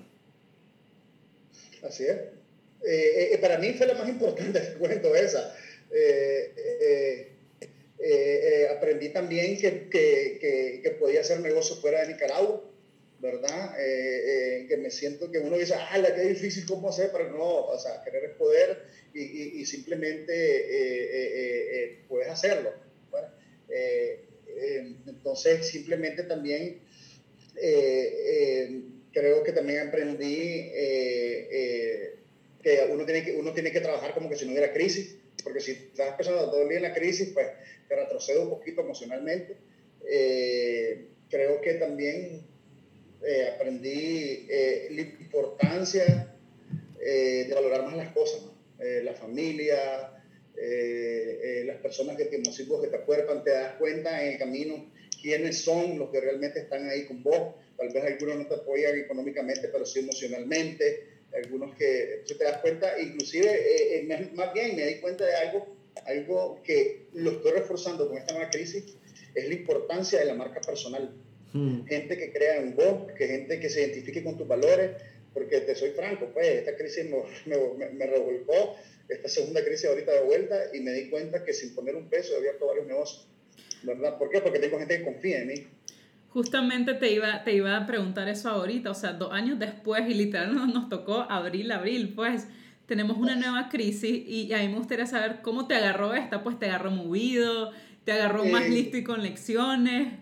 Así es. Eh, eh, para mí fue la más importante, te cuento esa. Eh, eh, eh, eh, aprendí también que, que, que, que podía hacer negocio fuera de Nicaragua, ¿verdad? Eh, eh, que me siento que uno dice, ah, la que difícil, ¿cómo hacer? Pero no, o sea, querer es poder y, y, y simplemente eh, eh, eh, puedes hacerlo. ¿Bueno? Eh, eh, entonces, simplemente también eh, eh, creo que también aprendí eh, eh, que uno tiene que uno tiene que trabajar como que si no hubiera crisis, porque si estás pensando todo el día en la crisis, pues te retrocede un poquito emocionalmente. Eh, creo que también eh, aprendí eh, la importancia eh, de valorar más las cosas, ¿no? eh, la familia, eh, eh, las personas que tienen los hijos que te acuerpan, te das cuenta en el camino quiénes son los que realmente están ahí con vos. Tal vez algunos no te apoyan económicamente, pero sí emocionalmente. Algunos que, entonces te das cuenta, inclusive, eh, eh, más bien me di cuenta de algo, algo que lo estoy reforzando con esta nueva crisis, es la importancia de la marca personal. Hmm. Gente que crea en vos, que gente que se identifique con tus valores, porque te soy franco, pues esta crisis me, me, me revolcó, esta segunda crisis ahorita de vuelta, y me di cuenta que sin poner un peso he abierto varios negocios, ¿verdad? ¿Por qué? Porque tengo gente que confía en mí. Justamente te iba, te iba a preguntar eso ahorita, o sea, dos años después y literal nos, nos tocó abril, abril, pues tenemos una nueva crisis y a mí me gustaría saber cómo te agarró esta, pues te agarró movido, te agarró eh, más listo y con lecciones.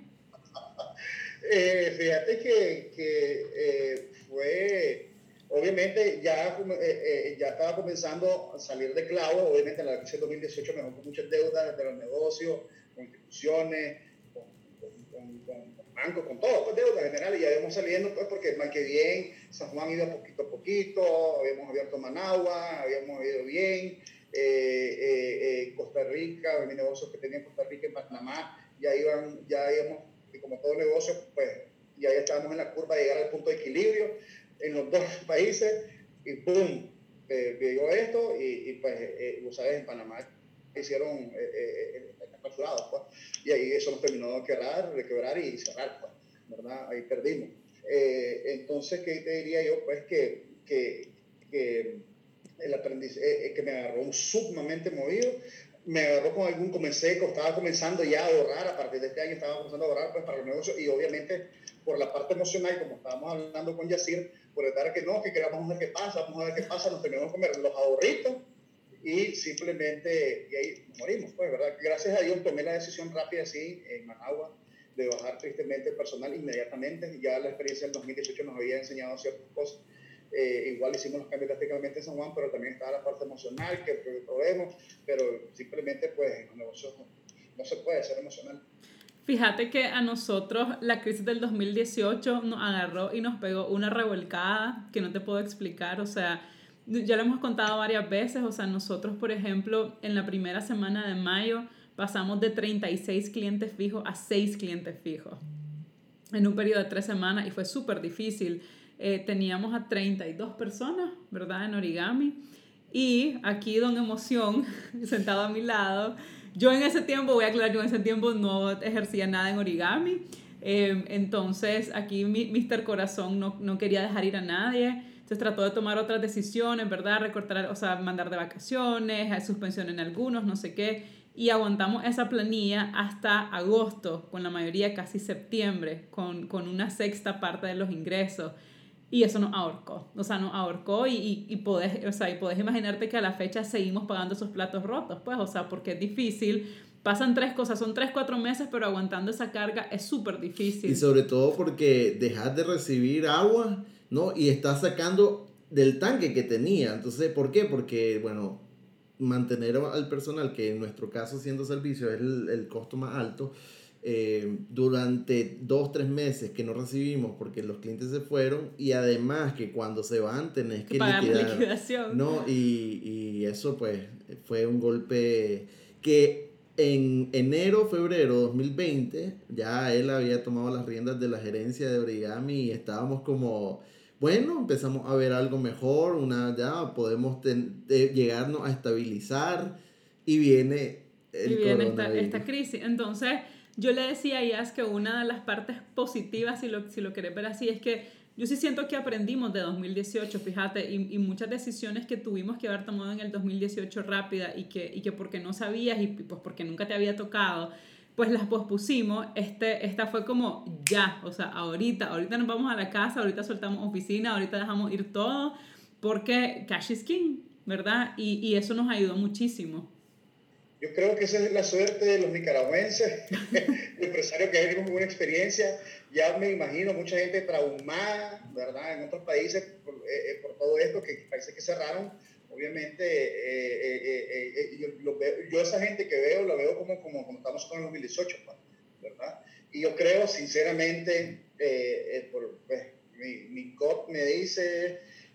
Eh, fíjate que, que eh, fue, obviamente ya, eh, eh, ya estaba comenzando a salir de clavo, obviamente en la crisis de dos mil dieciocho me con muchas deudas de los negocios, con instituciones, con, con, con, con bancos, con todo, pues deudas generales, y ya íbamos saliendo pues porque mal que bien, San Juan iba poquito a poquito, habíamos abierto Managua, habíamos ido bien, eh, eh, eh, Costa Rica, mis negocios que tenía en Costa Rica, en Panamá, ya iban, ya íbamos, y como todo negocio, pues ya estábamos en la curva de llegar al punto de equilibrio en los dos países, y ¡pum! Eh, llegó esto, y, y pues, eh, vos sabes, en Panamá hicieron eh, eh, clausurados, pues, y ahí eso nos terminó de quebrar, de quebrar y cerrar, pues, ¿verdad? Ahí perdimos. Eh, entonces, ¿qué te diría yo? Pues que, que, que el aprendizaje, eh, que me agarró sumamente movido, me agarró con algún, comencé, estaba comenzando ya a ahorrar, a partir de este año estaba comenzando a ahorrar pues, para los negocios, y obviamente por la parte emocional, como estábamos hablando con Yacir, por estar que no, que queramos ver qué pasa, vamos a ver qué pasa, nos tenemos que comer los ahorritos, y simplemente, y ahí morimos, pues, ¿verdad? Gracias a Dios tomé la decisión rápida, así, en Managua, de bajar tristemente el personal inmediatamente, y ya la experiencia del dos mil dieciocho nos había enseñado ciertas cosas. Eh, igual hicimos los cambios drásticamente en San Juan, pero también estaba la parte emocional que probemos, pero simplemente pues en los negocios no, no se puede ser emocional. Fíjate que a nosotros la crisis del dos mil dieciocho nos agarró y nos pegó una revolcada que no te puedo explicar, o sea, ya lo hemos contado varias veces, o sea, nosotros por ejemplo en la primera semana de mayo pasamos de treinta y seis clientes fijos a seis clientes fijos en un periodo de tres semanas y fue súper difícil. Eh, teníamos a treinta y dos personas, ¿verdad? En Origami. Y aquí Don Emoción, sentado a mi lado. Yo en ese tiempo, voy a aclarar, yo en ese tiempo no ejercía nada en Origami. Eh, entonces, aquí míster Corazón no, no quería dejar ir a nadie. Entonces, trató de tomar otras decisiones, ¿verdad? Recortar, o sea, mandar de vacaciones, suspensión en algunos, no sé qué. Y aguantamos esa planilla hasta agosto, con la mayoría casi septiembre, con, con una sexta parte de los ingresos. Y eso nos ahorcó, o sea, nos ahorcó y, y, y, podés, o sea, y podés imaginarte que a la fecha seguimos pagando esos platos rotos, pues, o sea, porque es difícil. Pasan tres cosas, son tres, cuatro meses, pero aguantando esa carga es súper difícil. Y sobre todo porque dejas de recibir agua, ¿no? Y estás sacando del tanque que tenía. Entonces, ¿por qué? Porque, bueno, mantener al personal, que en nuestro caso siendo servicio es el, el costo más alto, eh, durante dos, tres meses que no recibimos porque los clientes se fueron, y además que cuando se van tenés que, que pagar liquidar, liquidación. ¿no? Y, y eso pues fue un golpe que en enero, febrero de dos mil veinte ya él había tomado las riendas de la gerencia de Origami y estábamos como, bueno, empezamos a ver algo mejor, una, ya podemos ten, de, llegarnos a estabilizar, y viene el y viene esta, coronavirus. esta crisis. Entonces, yo le decía a Yas que una de las partes positivas, si lo, si lo querés ver así, es que yo sí siento que aprendimos de dos mil dieciocho, fíjate, y, y muchas decisiones que tuvimos que haber tomado en el dos mil dieciocho rápida y que, y que porque no sabías y pues porque nunca te había tocado, pues las pospusimos. Este, esta fue como ya, o sea, ahorita, ahorita nos vamos a la casa, ahorita soltamos oficina, ahorita dejamos ir todo, porque cash is king, ¿verdad? Y, y eso nos ayudó muchísimo. Yo creo que esa es la suerte de los nicaragüenses, empresarios que hay una experiencia. Ya me imagino mucha gente traumada, ¿verdad? En otros países por, eh, por todo esto, que países que cerraron, obviamente, eh, eh, eh, eh, yo, lo veo, yo esa gente que veo, la veo como, como, como estamos con el dos mil dieciocho, ¿verdad? Y yo creo, sinceramente, eh, eh, por, pues, mi, mi C O P me dice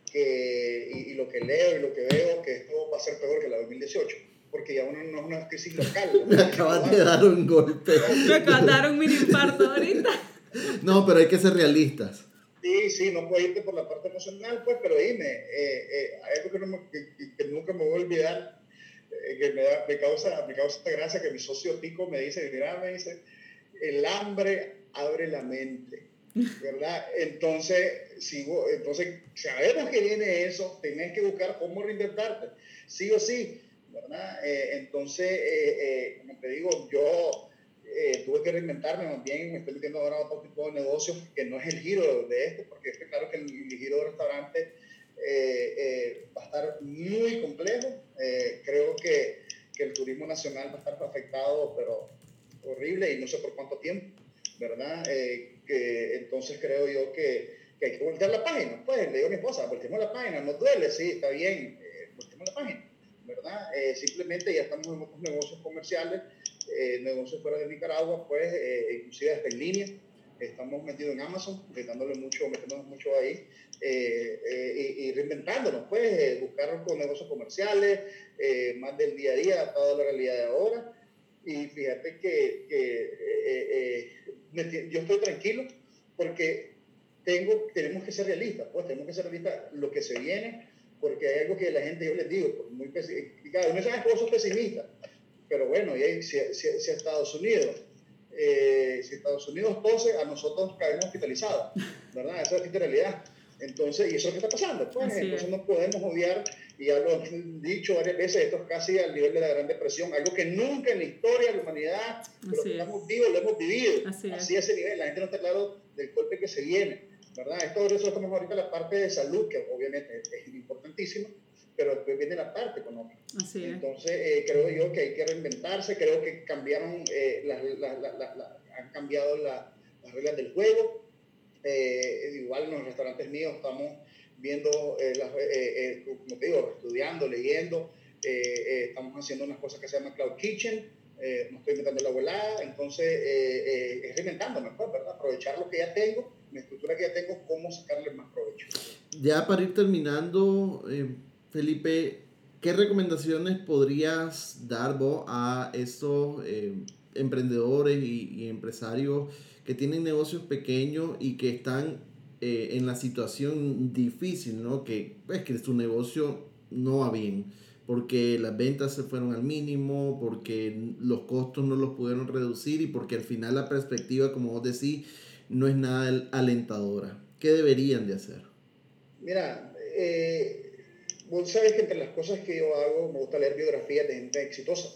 que, y, y lo que leo y lo que veo, que esto va a ser peor que la dos mil dieciocho. Porque ya uno no es una crisis local. Me acabas de dar un golpe. Me acabas de dar un mini infarto ahorita. No, pero hay que ser realistas. Sí, sí, no puedes irte por la parte emocional, pues, pero dime, eh, eh, hay algo que, no me, que, que nunca me voy a olvidar, eh, que me, da, me, causa, me causa gracia, que mi socio Pico me dice, mira, me dice, el hambre abre la mente, ¿verdad? Entonces, si vos, entonces sabemos que viene eso, tenés que buscar cómo reinventarte, sí o sí. ¿Verdad? Eh, entonces, eh, eh, como te digo, yo eh, tuve que reinventarme, más bien me estoy metiendo ahora a otro tipo de negocios que no es el giro de este, porque es que claro que el, el giro de restaurante eh, eh, va a estar muy complejo. Eh, creo que, que el turismo nacional va a estar afectado, pero horrible, y no sé por cuánto tiempo, ¿verdad? Eh, que, entonces creo yo que, que hay que voltear la página. Pues le digo a mi esposa, volteemos la página, nos duele, sí, está bien, eh, volteemos la página. ¿Verdad? Eh, simplemente ya estamos en otros negocios comerciales, eh, negocios fuera de Nicaragua, pues, eh, inclusive hasta en línea. Estamos metidos en Amazon, dándole mucho, metiéndonos mucho ahí, eh, eh, y, y reinventándonos, pues, eh, buscar con negocios comerciales, eh, más del día a día, adaptado a la realidad de ahora. Y fíjate que, que eh, eh, me, yo estoy tranquilo porque tengo, tenemos que ser realistas, pues, tenemos que ser realistas lo que se viene. Porque hay algo que la gente, yo les digo, muy pesimista, no saben cómo son pesimistas, pero bueno, y si, si, si Estados Unidos, eh, si Estados Unidos tose, a nosotros caemos hospitalizados, ¿verdad? Esa es la realidad. Entonces, y eso es lo que está pasando, pues, Así entonces es. No podemos obviar, y ya lo han dicho varias veces, esto es casi al nivel de la Gran Depresión, algo que nunca en la historia de la humanidad, de lo que estamos vivos, lo hemos vivido, así, así a ese nivel, la gente no está claro del golpe que se viene. ¿Verdad? Esto por eso estamos ahorita en la parte de salud, que obviamente es, es importantísima, pero después viene la parte económica. Así es. Entonces, eh, creo yo que hay que reinventarse, creo que cambiaron, eh, la, la, la, la, la, han cambiado la, las reglas del juego. Eh, igual en los restaurantes míos estamos viendo, eh, las, eh, eh, como te digo, estudiando, leyendo, eh, eh, estamos haciendo unas cosas que se llaman Cloud Kitchen, eh, no estoy inventando la volada, entonces eh, eh, es reinventándome, pues, ¿verdad? Aprovechar lo que ya tengo, mi estructura que ya tengo, cómo sacarle más provecho. Ya para ir terminando, eh, Felipe, ¿qué recomendaciones podrías dar vos a estos eh, emprendedores y, y empresarios que tienen negocios pequeños y que están eh, en la situación difícil, ¿no? Que, pues, que su negocio no va bien, porque las ventas se fueron al mínimo, porque los costos no los pudieron reducir y porque al final la perspectiva, como vos decís, no es nada alentadora? ¿Qué deberían de hacer? Mira, eh, vos sabes que entre las cosas que yo hago me gusta leer biografías de gente exitosa.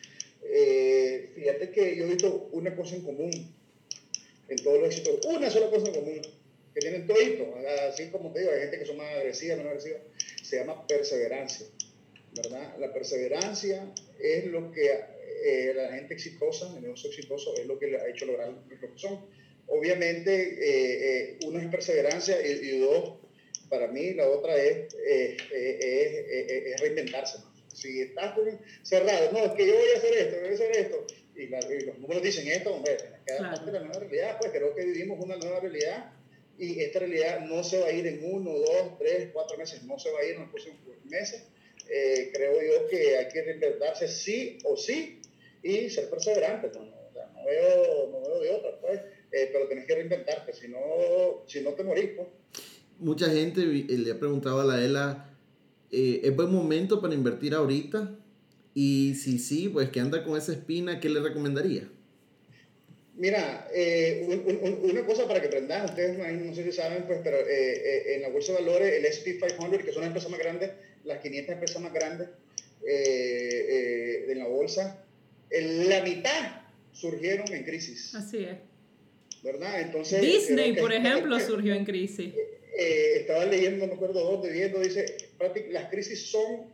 Eh, fíjate que yo he visto una cosa en común en todos los éxitos, una sola cosa en común que tienen todito, así como te digo, hay gente que son más agresivas, menos agresivas, se llama perseverancia, ¿verdad? La perseverancia es lo que eh, la gente exitosa, el negocio exitoso, es lo que le ha hecho lograr lo que son. Obviamente, eh, eh, uno es perseverancia y, y dos, para mí la otra es, eh, eh, eh, eh, es reinventarse. Si estás cerrado, no, es que yo voy a hacer esto, voy a hacer esto, y, la, y los números dicen esto, hombre, tienes que adaptarte claro. a la nueva realidad. Pues creo que vivimos una nueva realidad y esta realidad no se va a ir en uno, dos, tres, cuatro meses, no se va a ir en los próximos meses. Eh, creo yo que hay que reinventarse sí o sí y ser perseverante. No, no, o sea, no, veo, no veo de otra, pues, eh, pero tienes que reinventarte, si no, si no te morís. Pues. Mucha gente le ha preguntado a la Ela, eh, ¿es buen momento para invertir ahorita? Y si sí, pues que anda con esa espina, ¿qué le recomendaría? Mira, eh, un, un, una cosa para que aprendan, ustedes no sé si saben, pues, pero eh, eh, en la bolsa de valores, el ese and pe quinientos, que son las empresas más grandes, las quinientas empresas más grandes eh, eh, de la bolsa, la mitad surgieron en crisis. Así es. ¿Verdad? Entonces, Disney, por ejemplo, surgió en crisis. Eh, estaba leyendo, no me acuerdo dónde, viendo, dice, las crisis son,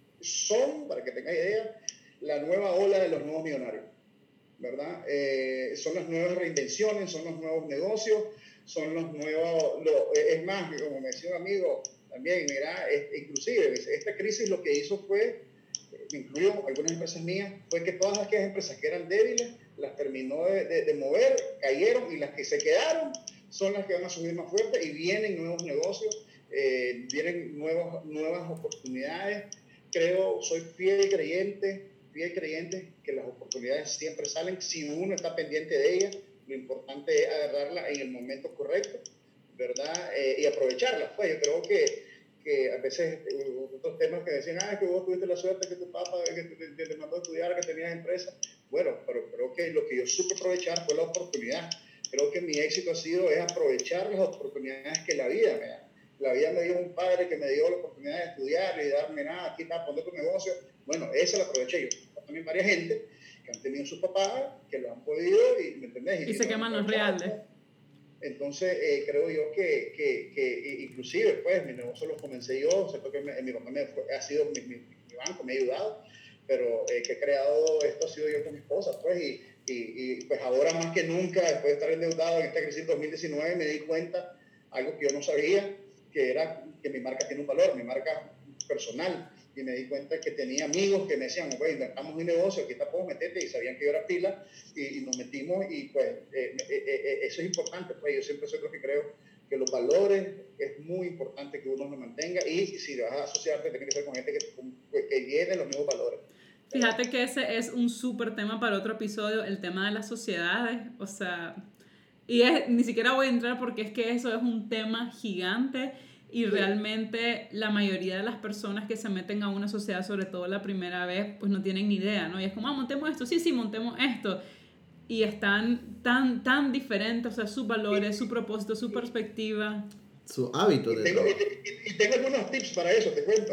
son, para que tengan idea, la nueva ola de los nuevos millonarios. ¿Verdad? Eh, son las nuevas reinvenciones, son los nuevos negocios, son los nuevos, lo, es más, como me decía un amigo también, mira, es, inclusive esta crisis lo que hizo fue, me incluyó algunas empresas mías, fue que todas aquellas empresas que eran débiles, las terminó de, de, de mover, cayeron, y las que se quedaron son las que van a subir más fuerte, y vienen nuevos negocios, eh, vienen nuevos, nuevas oportunidades. Creo, soy fiel creyente, fiel creyente que las oportunidades siempre salen si uno está pendiente de ellas. Lo importante es agarrarla en el momento correcto, ¿verdad? Eh, y aprovecharla. Pues yo creo que, que a veces otros temas que decían, ah, que vos tuviste la suerte que tu papá que te, te mandó a estudiar, que tenías empresa. Bueno, pero creo que lo que yo supe aprovechar fue la oportunidad. Creo que mi éxito ha sido es aprovechar las oportunidades que la vida me da. La vida me dio un padre que me dio la oportunidad de estudiar y darme nada, aquí está, poner tu negocio. Bueno, esa la aproveché yo. También varias gente que han tenido sus papás, que lo han podido, y, ¿me entendés? Y, y se no, queman los reales. Entonces, eh, creo yo que, que, que, inclusive, pues, mi negocio los comencé yo, sé que me, mi papá me fue, ha sido mi, mi, mi banco, me ha ayudado, pero eh, que he creado esto ha sido yo con mi esposa, pues, y, y, y pues ahora más que nunca, después de estar endeudado en esta crisis dos mil diecinueve, me di cuenta, algo que yo no sabía, que era que mi marca tiene un valor, mi marca personal, y me di cuenta que tenía amigos que me decían, güey, inventamos un negocio, aquí está, puedo meterte, y sabían que yo era pila, y, y nos metimos, y pues eh, eh, eh, eso es importante, pues yo siempre soy lo que creo que los valores es muy importante que uno los mantenga, y si vas a asociarte, tiene que ser con gente que, que llene los mismos valores. Fíjate que ese es un súper tema para otro episodio, el tema de las sociedades, o sea, y es, ni siquiera voy a entrar porque es que eso es un tema gigante y realmente la mayoría de las personas que se meten a una sociedad, sobre todo la primera vez, pues no tienen ni idea, ¿no? Y es como, ah, montemos esto, sí, sí, montemos esto. Y están tan, tan diferentes, o sea, sus valores, su propósito, su perspectiva. Su hábito de tengo, y, y tengo algunos tips para eso, te cuento.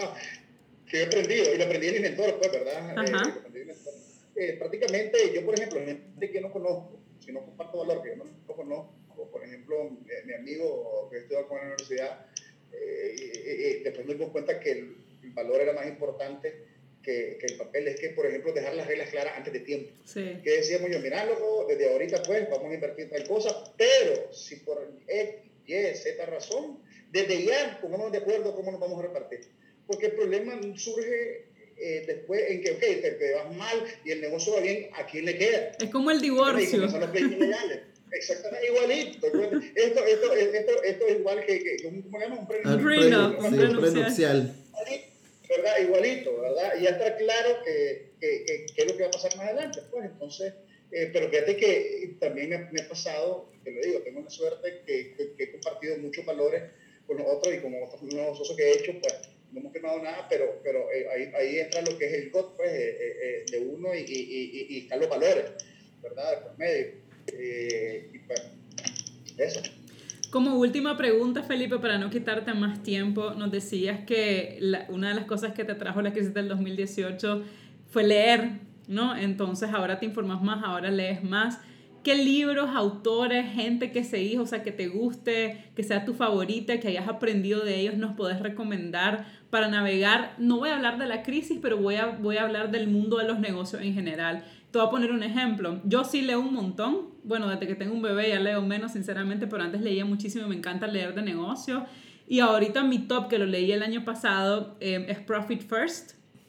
Que he aprendido, y lo aprendí en Inventor, pues, ¿verdad? Ajá. Eh, eh, prácticamente, yo, por ejemplo, gente que no conozco, si no comparto valor, que yo no, no conozco, por ejemplo, mi, mi amigo que estudia con la universidad, eh, y, y después me di cuenta que el, el valor era más importante que, que el papel, es que, por ejemplo, dejar las reglas claras antes de tiempo. Sí. Que decíamos yo, mirá, loco, desde ahorita, pues, vamos a invertir tal cosa, pero si por X, Y, Z razón, desde ya pongámonos de acuerdo cómo nos vamos a repartir. Porque el problema surge eh, después en que, ok, te, te vas mal y el negocio va bien, ¿a quién le queda? Es como el divorcio. Son los pleitos legales. Exactamente, igualito. Esto, esto, esto, esto es igual que, que un, ¿cómo se llama? Un prenupcial. Un prenupcial. ¿Verdad? Igualito, ¿verdad? Y ya está claro que, que, que, que es lo que va a pasar más adelante. Pues entonces, eh, pero fíjate que también me, me ha pasado, te lo digo, tengo la suerte que, que, que he compartido muchos valores con otros y con otros nuevos socios que he hecho, pues no hemos firmado nada, pero, pero eh, ahí, ahí entra lo que es el G O T, pues, eh, eh, de uno y, y, y, y están los valores, ¿verdad? De por medio. Eh, y pues, eso. Como última pregunta, Felipe, para no quitarte más tiempo, nos decías que la, una de las cosas que te trajo la crisis del dos mil dieciocho fue leer, ¿no? Entonces ahora te informas más, ahora lees más. ¿Qué libros, autores, gente que seguís, o sea, que te guste, que sea tu favorita, que hayas aprendido de ellos, nos podés recomendar para navegar? No voy a hablar de la crisis, pero voy a, voy a hablar del mundo de los negocios en general. Te voy a poner un ejemplo. Yo sí leo un montón. Bueno, desde que tengo un bebé ya leo menos, sinceramente, pero antes leía muchísimo. Me encanta leer de negocios. Y ahorita mi top, que lo leí el año pasado, eh, es Profit First,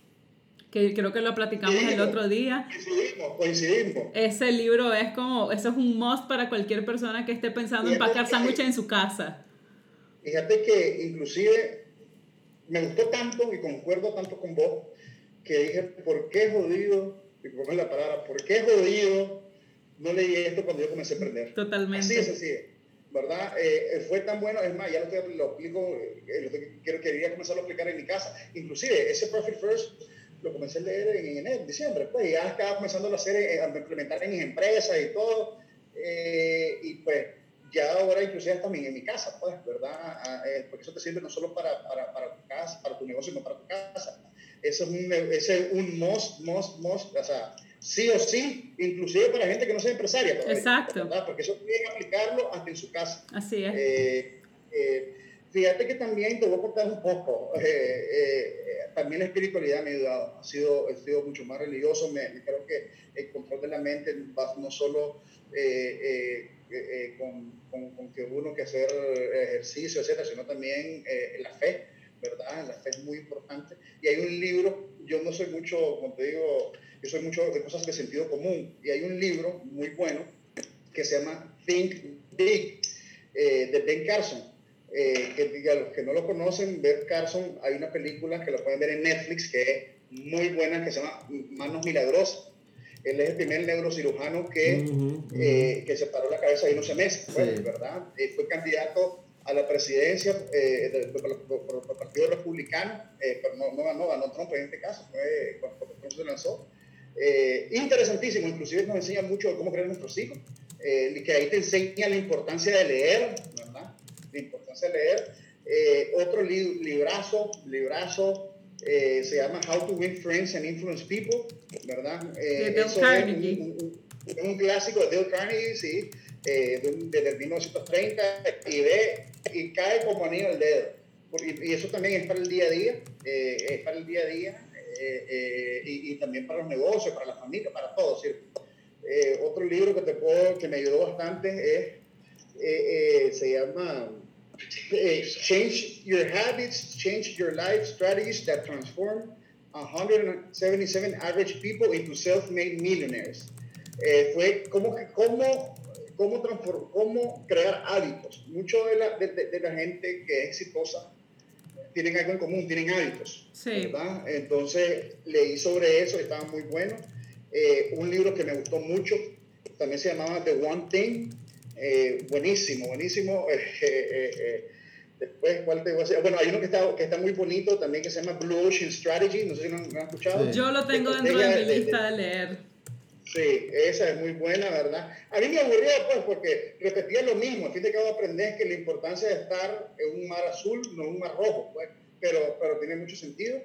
que creo que lo platicamos el otro día. Coincidimos, coincidimos. Ese libro es como, eso es un must para cualquier persona que esté pensando en empacar sándwiches en su casa. Fíjate que inclusive me gustó tanto y concuerdo tanto con vos que dije, ¿por qué jodido? Y como es la palabra, ¿por qué jodido no leí esto cuando yo comencé a aprender? Totalmente. Así es así, ¿verdad? Eh, fue tan bueno, es más, ya lo, estoy, lo explico, eh, lo que quiero, quería comenzar a explicar en mi casa. Inclusive, ese Profit First lo comencé a leer en enero, en diciembre, pues ya estaba comenzando a hacer, a implementar en mis empresas y todo, eh, y pues ya ahora inclusive hasta en mi casa, pues, ¿verdad? Eh, porque eso te sirve no solo para, para, para tu casa, para tu negocio, sino para tu casa. Eso es un, ese es un must, must, must, o sea, sí o sí, inclusive para gente que no sea empresaria todavía. Exacto. ¿Verdad? Porque eso tienen que aplicarlo hasta en su casa. Así es. Eh, eh, fíjate que también te voy a contar un poco, eh, eh, también la espiritualidad me ha ayudado, ha sido, he sido mucho más religioso, me, me creo que el control de la mente va no solo eh, eh, eh, con, con, con que uno que hacer ejercicio, etcétera, sino también eh, la fe, ¿verdad? La fe es muy importante. Y hay un libro, yo no soy mucho, como te digo, yo soy mucho de cosas de sentido común, y hay un libro muy bueno que se llama Think Big, eh, de Ben Carson. Eh, que a los que no lo conocen, Ben Carson, hay una película que lo pueden ver en Netflix que es muy buena, que se llama Manos Milagrosas. Él es el primer neurocirujano que, uh-huh, uh-huh. Eh, que se paró la cabeza de doce meses, pues, sí. ¿verdad? Eh, fue candidato a la presidencia eh, de, de, de, por, por, por el Partido Republicano, eh, pero no, no ganó, ganó Trump en este caso, fue cuando, cuando Trump se lanzó. Eh, interesantísimo, inclusive nos enseña mucho de cómo crear nuestros hijos, eh, que ahí te enseña la importancia de leer, ¿verdad? La importancia de leer. Eh, otro li- librazo, librazo, eh, se llama How to Win Friends and Influence People, ¿verdad? Eh, de eso es un, un, un, un clásico de Dale Carnegie, sí, eh, de, de, de mil novecientos treinta, y, ve, y cae como anillo al dedo. Y, y eso también es para el día a día, eh, es para el día a día, eh, eh, y, y también para los negocios, para la familia, para todo, ¿sí? Eh, otro libro que, te puedo, que me ayudó bastante es, eh, eh, se llama eh, Change Your Habits, Change Your Life, Strategies that Transform one hundred seventy-seven Average People into Self-Made Millionaires. Eh, fue cómo, cómo, cómo, transform, cómo crear hábitos. Mucho de la, de, de, de la gente que es exitosa tienen algo en común, tienen hábitos, sí. ¿verdad? Entonces leí sobre eso, estaba muy bueno. Eh, un libro que me gustó mucho, también se llamaba The One Thing, eh, buenísimo, buenísimo. Eh, eh, eh, después, ¿cuál te voy a decir? Bueno, hay uno que está, que está muy bonito también que se llama Blue Ocean Strategy, no sé si lo han, lo han escuchado. Sí. Yo lo tengo de dentro de mi de, lista de, de leer. Sí, esa es muy buena, ¿verdad? A mí me aburría, pues, porque repetía lo mismo. Al fin de cabo aprendés que la importancia de estar en un mar azul, no en un mar rojo, pues, pero, pero tiene mucho sentido.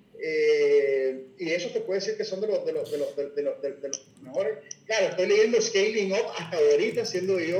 Eh, y eso te puede decir que son de los, de los, de los, de, de los, de, de los mejores. Claro, estoy leyendo Scaling Up hasta ahorita, siendo yo.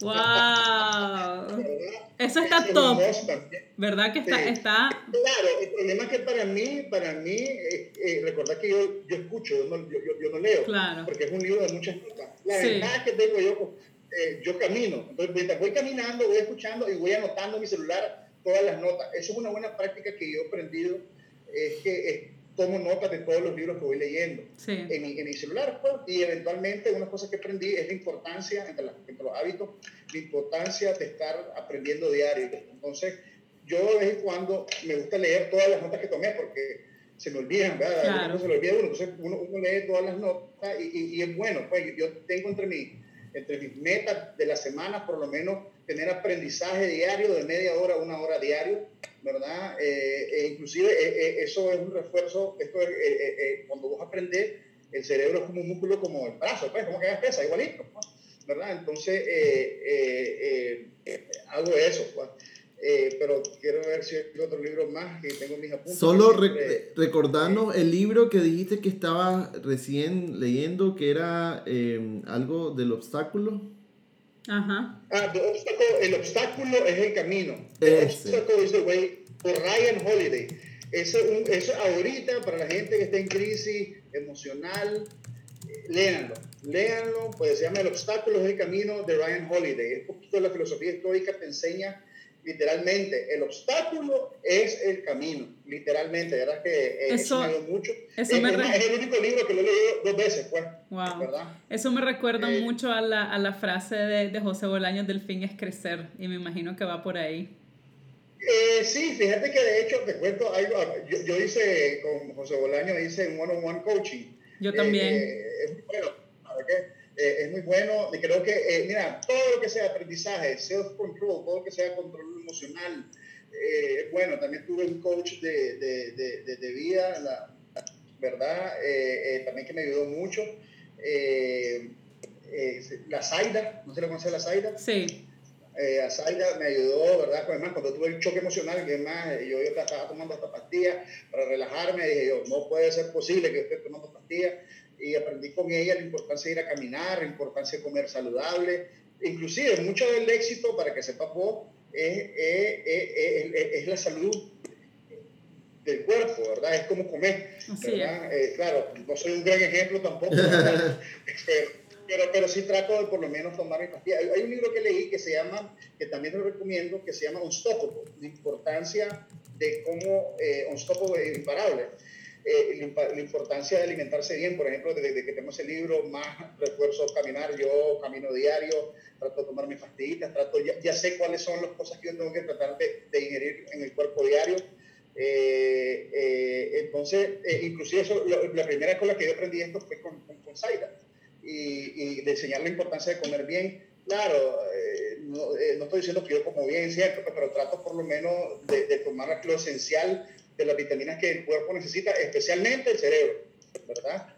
¡Wow! Eso está es top. ¿Verdad que está, sí. está? Claro, el problema es que para mí, para mí, eh, eh, recordad que yo, yo escucho, yo no, yo, yo no leo, claro. porque es un libro de muchas notas. La sí. ventaja que tengo yo, eh, yo camino, entonces mientras voy caminando, voy escuchando y voy anotando en mi celular todas las notas. Eso es una buena práctica que yo he aprendido, es que es, tomo notas de todos los libros que voy leyendo sí. en, mi, en mi celular, pues, y eventualmente una cosa que aprendí es la importancia, entre, las, entre los hábitos, la importancia de estar aprendiendo diario. Entonces, yo de vez en cuando me gusta leer todas las notas que tomé porque se me olvidan, ¿verdad? Claro. Se me olvida uno, entonces uno, uno lee todas las notas y, y, y es bueno, pues yo tengo entre, mi, entre mis metas de la semana por lo menos tener aprendizaje diario de media hora a una hora diario, ¿verdad? Eh, e inclusive eh, eh, eso es un refuerzo, esto es, eh, eh, eh, cuando vos aprendés, el cerebro es como un músculo como el brazo, pues, como que hagas pesa, igualito, ¿verdad? Entonces, eh, eh, eh, eh, hago eso, pues. Eh, pero quiero ver si hay otro libro más que tengo mis apuntes. Solo re recordarnos eh, el libro que dijiste que estaba recién leyendo, que era eh, algo del obstáculo. Ajá. Ah, the obstacle, el obstáculo es el camino. The obstacle is the way, por Ryan Holiday. Eso, un, eso ahorita para la gente que está en crisis emocional, eh, léanlo, léanlo, pues se llama El obstáculo es el camino de Ryan Holiday. Es un poquito de la filosofía estoica, te enseña literalmente, el obstáculo es el camino, literalmente, ¿verdad? Que eh, eso, eso me ayudó mucho. Eso es, me es, es el único libro que lo he leído dos veces, pues, wow. ¿verdad? Eso me recuerda eh, mucho a la, a la frase de, de José Bolaños, del fin es crecer, y me imagino que va por ahí. Eh, sí, fíjate que de hecho, te cuento algo, yo, yo hice, con José Bolaño, hice un one-on-one coaching. Yo también. Eh, eh, es muy bueno, ¿sabes qué? Eh, es muy bueno, y creo que, eh, mira, todo lo que sea aprendizaje, self-control, todo lo que sea control emocional, eh, es bueno. También tuve un coach de, de, de, de, de vida, la, ¿verdad? Eh, eh, también que me ayudó mucho. Eh, eh, la Zaida, ¿no se le conoce la Zaida? Sí. Eh, a Zaida me ayudó, ¿verdad? Pues, además, cuando tuve el choque emocional, que más, yo, yo estaba tomando esta pastilla para relajarme, dije yo, no puede ser posible que esté tomando pastillas, y aprendí con ella la importancia de ir a caminar, la importancia de comer saludable, inclusive mucho del éxito, para que sepas vos, es, es, es, es, es la salud del cuerpo, ¿verdad? Es como comer, ¿verdad? Eh, claro, no soy un gran ejemplo tampoco, ¿verdad? Pero, pero sí trato de por lo menos tomar mi pastilla. Hay, hay un libro que leí que se llama, que también lo recomiendo, que se llama Unstoppable, la importancia de cómo, eh, Unstoppable es imparable, eh, la, la importancia de alimentarse bien. Por ejemplo, desde, desde que tengo ese libro, más refuerzo caminar, yo camino diario, trato de tomar mis pastillitas, trato, ya, ya sé cuáles son las cosas que yo tengo que tratar de, de ingerir en el cuerpo diario. Eh, eh, entonces, eh, inclusive eso, lo, la primera escuela que yo aprendí esto fue con, con, con Zaida. Y, y de enseñar la importancia de comer bien. Claro, eh, no, eh, no estoy diciendo que yo como bien, cierto, pero trato por lo menos de, de tomar lo esencial de las vitaminas que el cuerpo necesita, especialmente el cerebro, ¿verdad?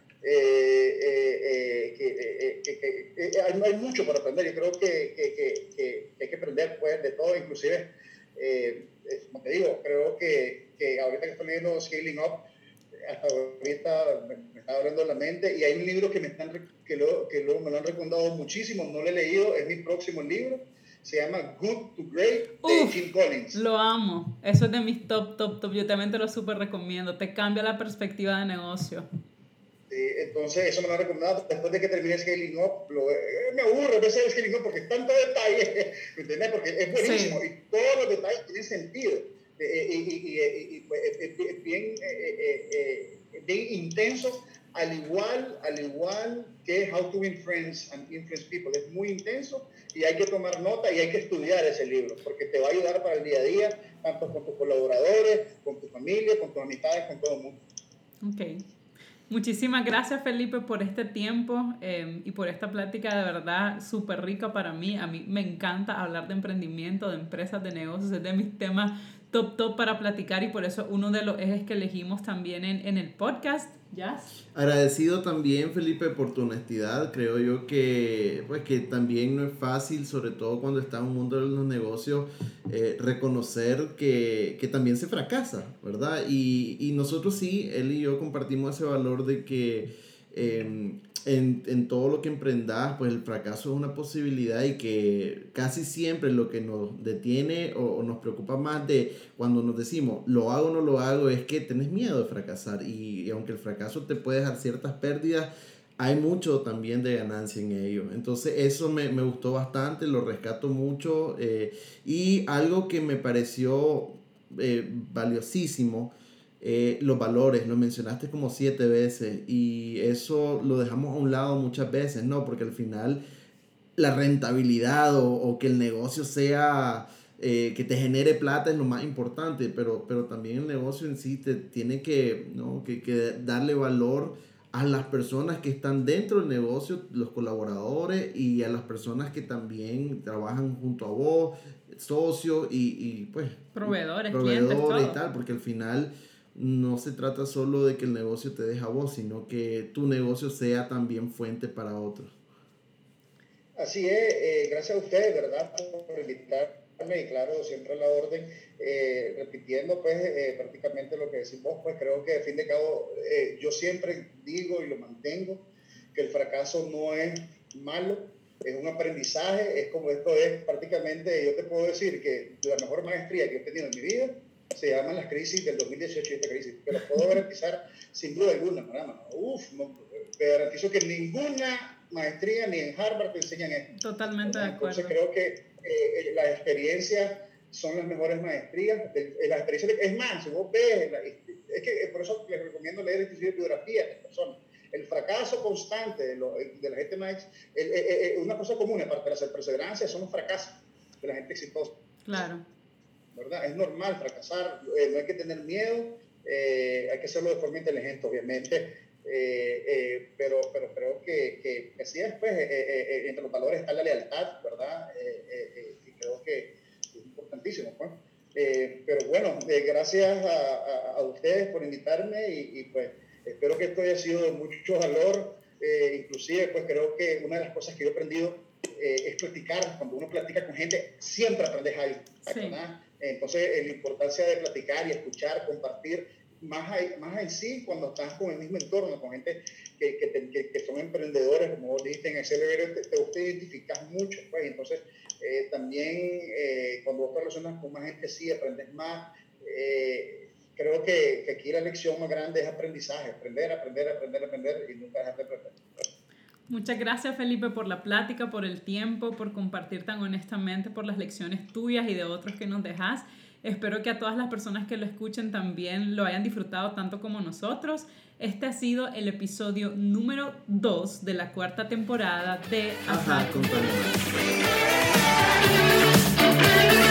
Eh, eh, eh, que, eh, que, que, que hay, hay mucho por aprender. Yo creo que, que, que, que hay que aprender, pues, de todo, inclusive, eh, como te digo, creo que, que ahorita que estoy leyendo Scaling Up, hasta ahorita me, me está abriendo la mente, y hay un libro que me están que lo, que lo, me lo han recomendado muchísimo, no lo he leído, es mi próximo libro, se llama Good to Great, de Uf, Jim Collins. Lo amo, eso es de mis top, top, top, yo también te lo súper recomiendo, te cambia la perspectiva de negocio. Sí, entonces eso me lo han recomendado después de que terminé Scaling Up. Lo, eh, me aburre a veces el Scaling Up porque es tanto detalle, ¿me entiendes? Porque es buenísimo, sí, y todos los detalles tienen sentido. Eh, y, y, y, y, y pues, es bien, eh, eh, eh, bien intenso, al igual, al igual que How to Win Friends and Influence People. Es muy intenso y hay que tomar nota y hay que estudiar ese libro porque te va a ayudar para el día a día, tanto con tus colaboradores, con tu familia, con tus amistades, con todo el mundo. Ok. Muchísimas gracias, Felipe, por este tiempo eh, y por esta plática de verdad súper rica para mí. A mí me encanta hablar de emprendimiento, de empresas, de negocios, es de mis temas top, top para platicar, y por eso uno de los ejes que elegimos también en, en el podcast. Yes. Agradecido también, Felipe, por tu honestidad. Creo yo que, pues, que también no es fácil, sobre todo cuando está en un mundo de los negocios, eh, reconocer que, que también se fracasa, ¿verdad? Y, y nosotros sí, él y yo compartimos ese valor de que eh, en, en todo lo que emprendas, pues el fracaso es una posibilidad, y que casi siempre lo que nos detiene o, o nos preocupa más de cuando nos decimos lo hago o no lo hago es que tenés miedo de fracasar, y, y aunque el fracaso te puede dejar ciertas pérdidas, hay mucho también de ganancia en ello. Entonces eso me, me gustó bastante, lo rescato mucho, eh, y algo que me pareció eh, valiosísimo, Eh, los valores, lo mencionaste como siete veces, y eso lo dejamos a un lado muchas veces, ¿no? Porque al final la rentabilidad o, o que el negocio sea, eh, que te genere plata es lo más importante, pero, pero también el negocio en sí te tiene que, ¿no? que, que darle valor a las personas que están dentro del negocio, los colaboradores, y a las personas que también trabajan junto a vos, socios y, y pues proveedores, proveedores clientes, y tal, porque al final no se trata solo de que el negocio te deje a vos, sino que tu negocio sea también fuente para otros. Así es, eh, gracias a ustedes, ¿verdad?, por invitarme, y claro, siempre a la orden, eh, repitiendo pues eh, prácticamente lo que decís vos, pues creo que al fin de cabo, eh, yo siempre digo y lo mantengo, que el fracaso no es malo, es un aprendizaje, es como esto es prácticamente, yo te puedo decir que la mejor maestría que he tenido en mi vida se llaman las crisis del dos mil dieciocho y esta crisis, que las puedo garantizar sin duda alguna, ¿verdad? Uf, no, te garantizo que ninguna maestría ni en Harvard te enseñan esto. Totalmente de acuerdo. Entonces creo que eh, la experiencia son las mejores maestrías. Las experiencias, es más, si vos ves, es que por eso les recomiendo leer este biografía de personas. El fracaso constante de, lo, de la gente más, el, el, el, una cosa común, aparte de la perseverancia, son los fracasos de la gente exitosa. Claro. ¿Verdad? Es normal fracasar, eh, no hay que tener miedo, eh, hay que hacerlo de forma inteligente, obviamente, eh, eh, pero, pero creo que, que así es, pues, eh, eh, entre los valores está la lealtad, ¿verdad? Eh, eh, eh, y creo que es importantísimo, pues. Eh, pero bueno, eh, gracias a, a, a ustedes por invitarme y, y pues espero que esto haya sido de mucho valor. Eh, inclusive pues creo que una de las cosas que yo he aprendido eh, es platicar. Cuando uno platica con gente siempre aprendes algo, sí. ¿verdad? Entonces eh, la importancia de platicar y escuchar, compartir más, ahí, más en sí cuando estás con el mismo entorno, con gente que, que, te, que, que son emprendedores, como vos dijiste en Accelerator, te, te, te identificas mucho, pues. Entonces eh, también eh, cuando vos te relacionas con más gente sí aprendes más. eh, creo que, que aquí la lección más grande es aprendizaje, aprender, aprender, aprender, aprender y nunca dejar de aprender. Muchas gracias, Felipe, por la plática, por el tiempo, por compartir tan honestamente, por las lecciones tuyas y de otros que nos dejas. Espero que a todas las personas que lo escuchen también lo hayan disfrutado tanto como nosotros. Este ha sido el episodio número dos de la cuarta temporada de Ajá, Ajá,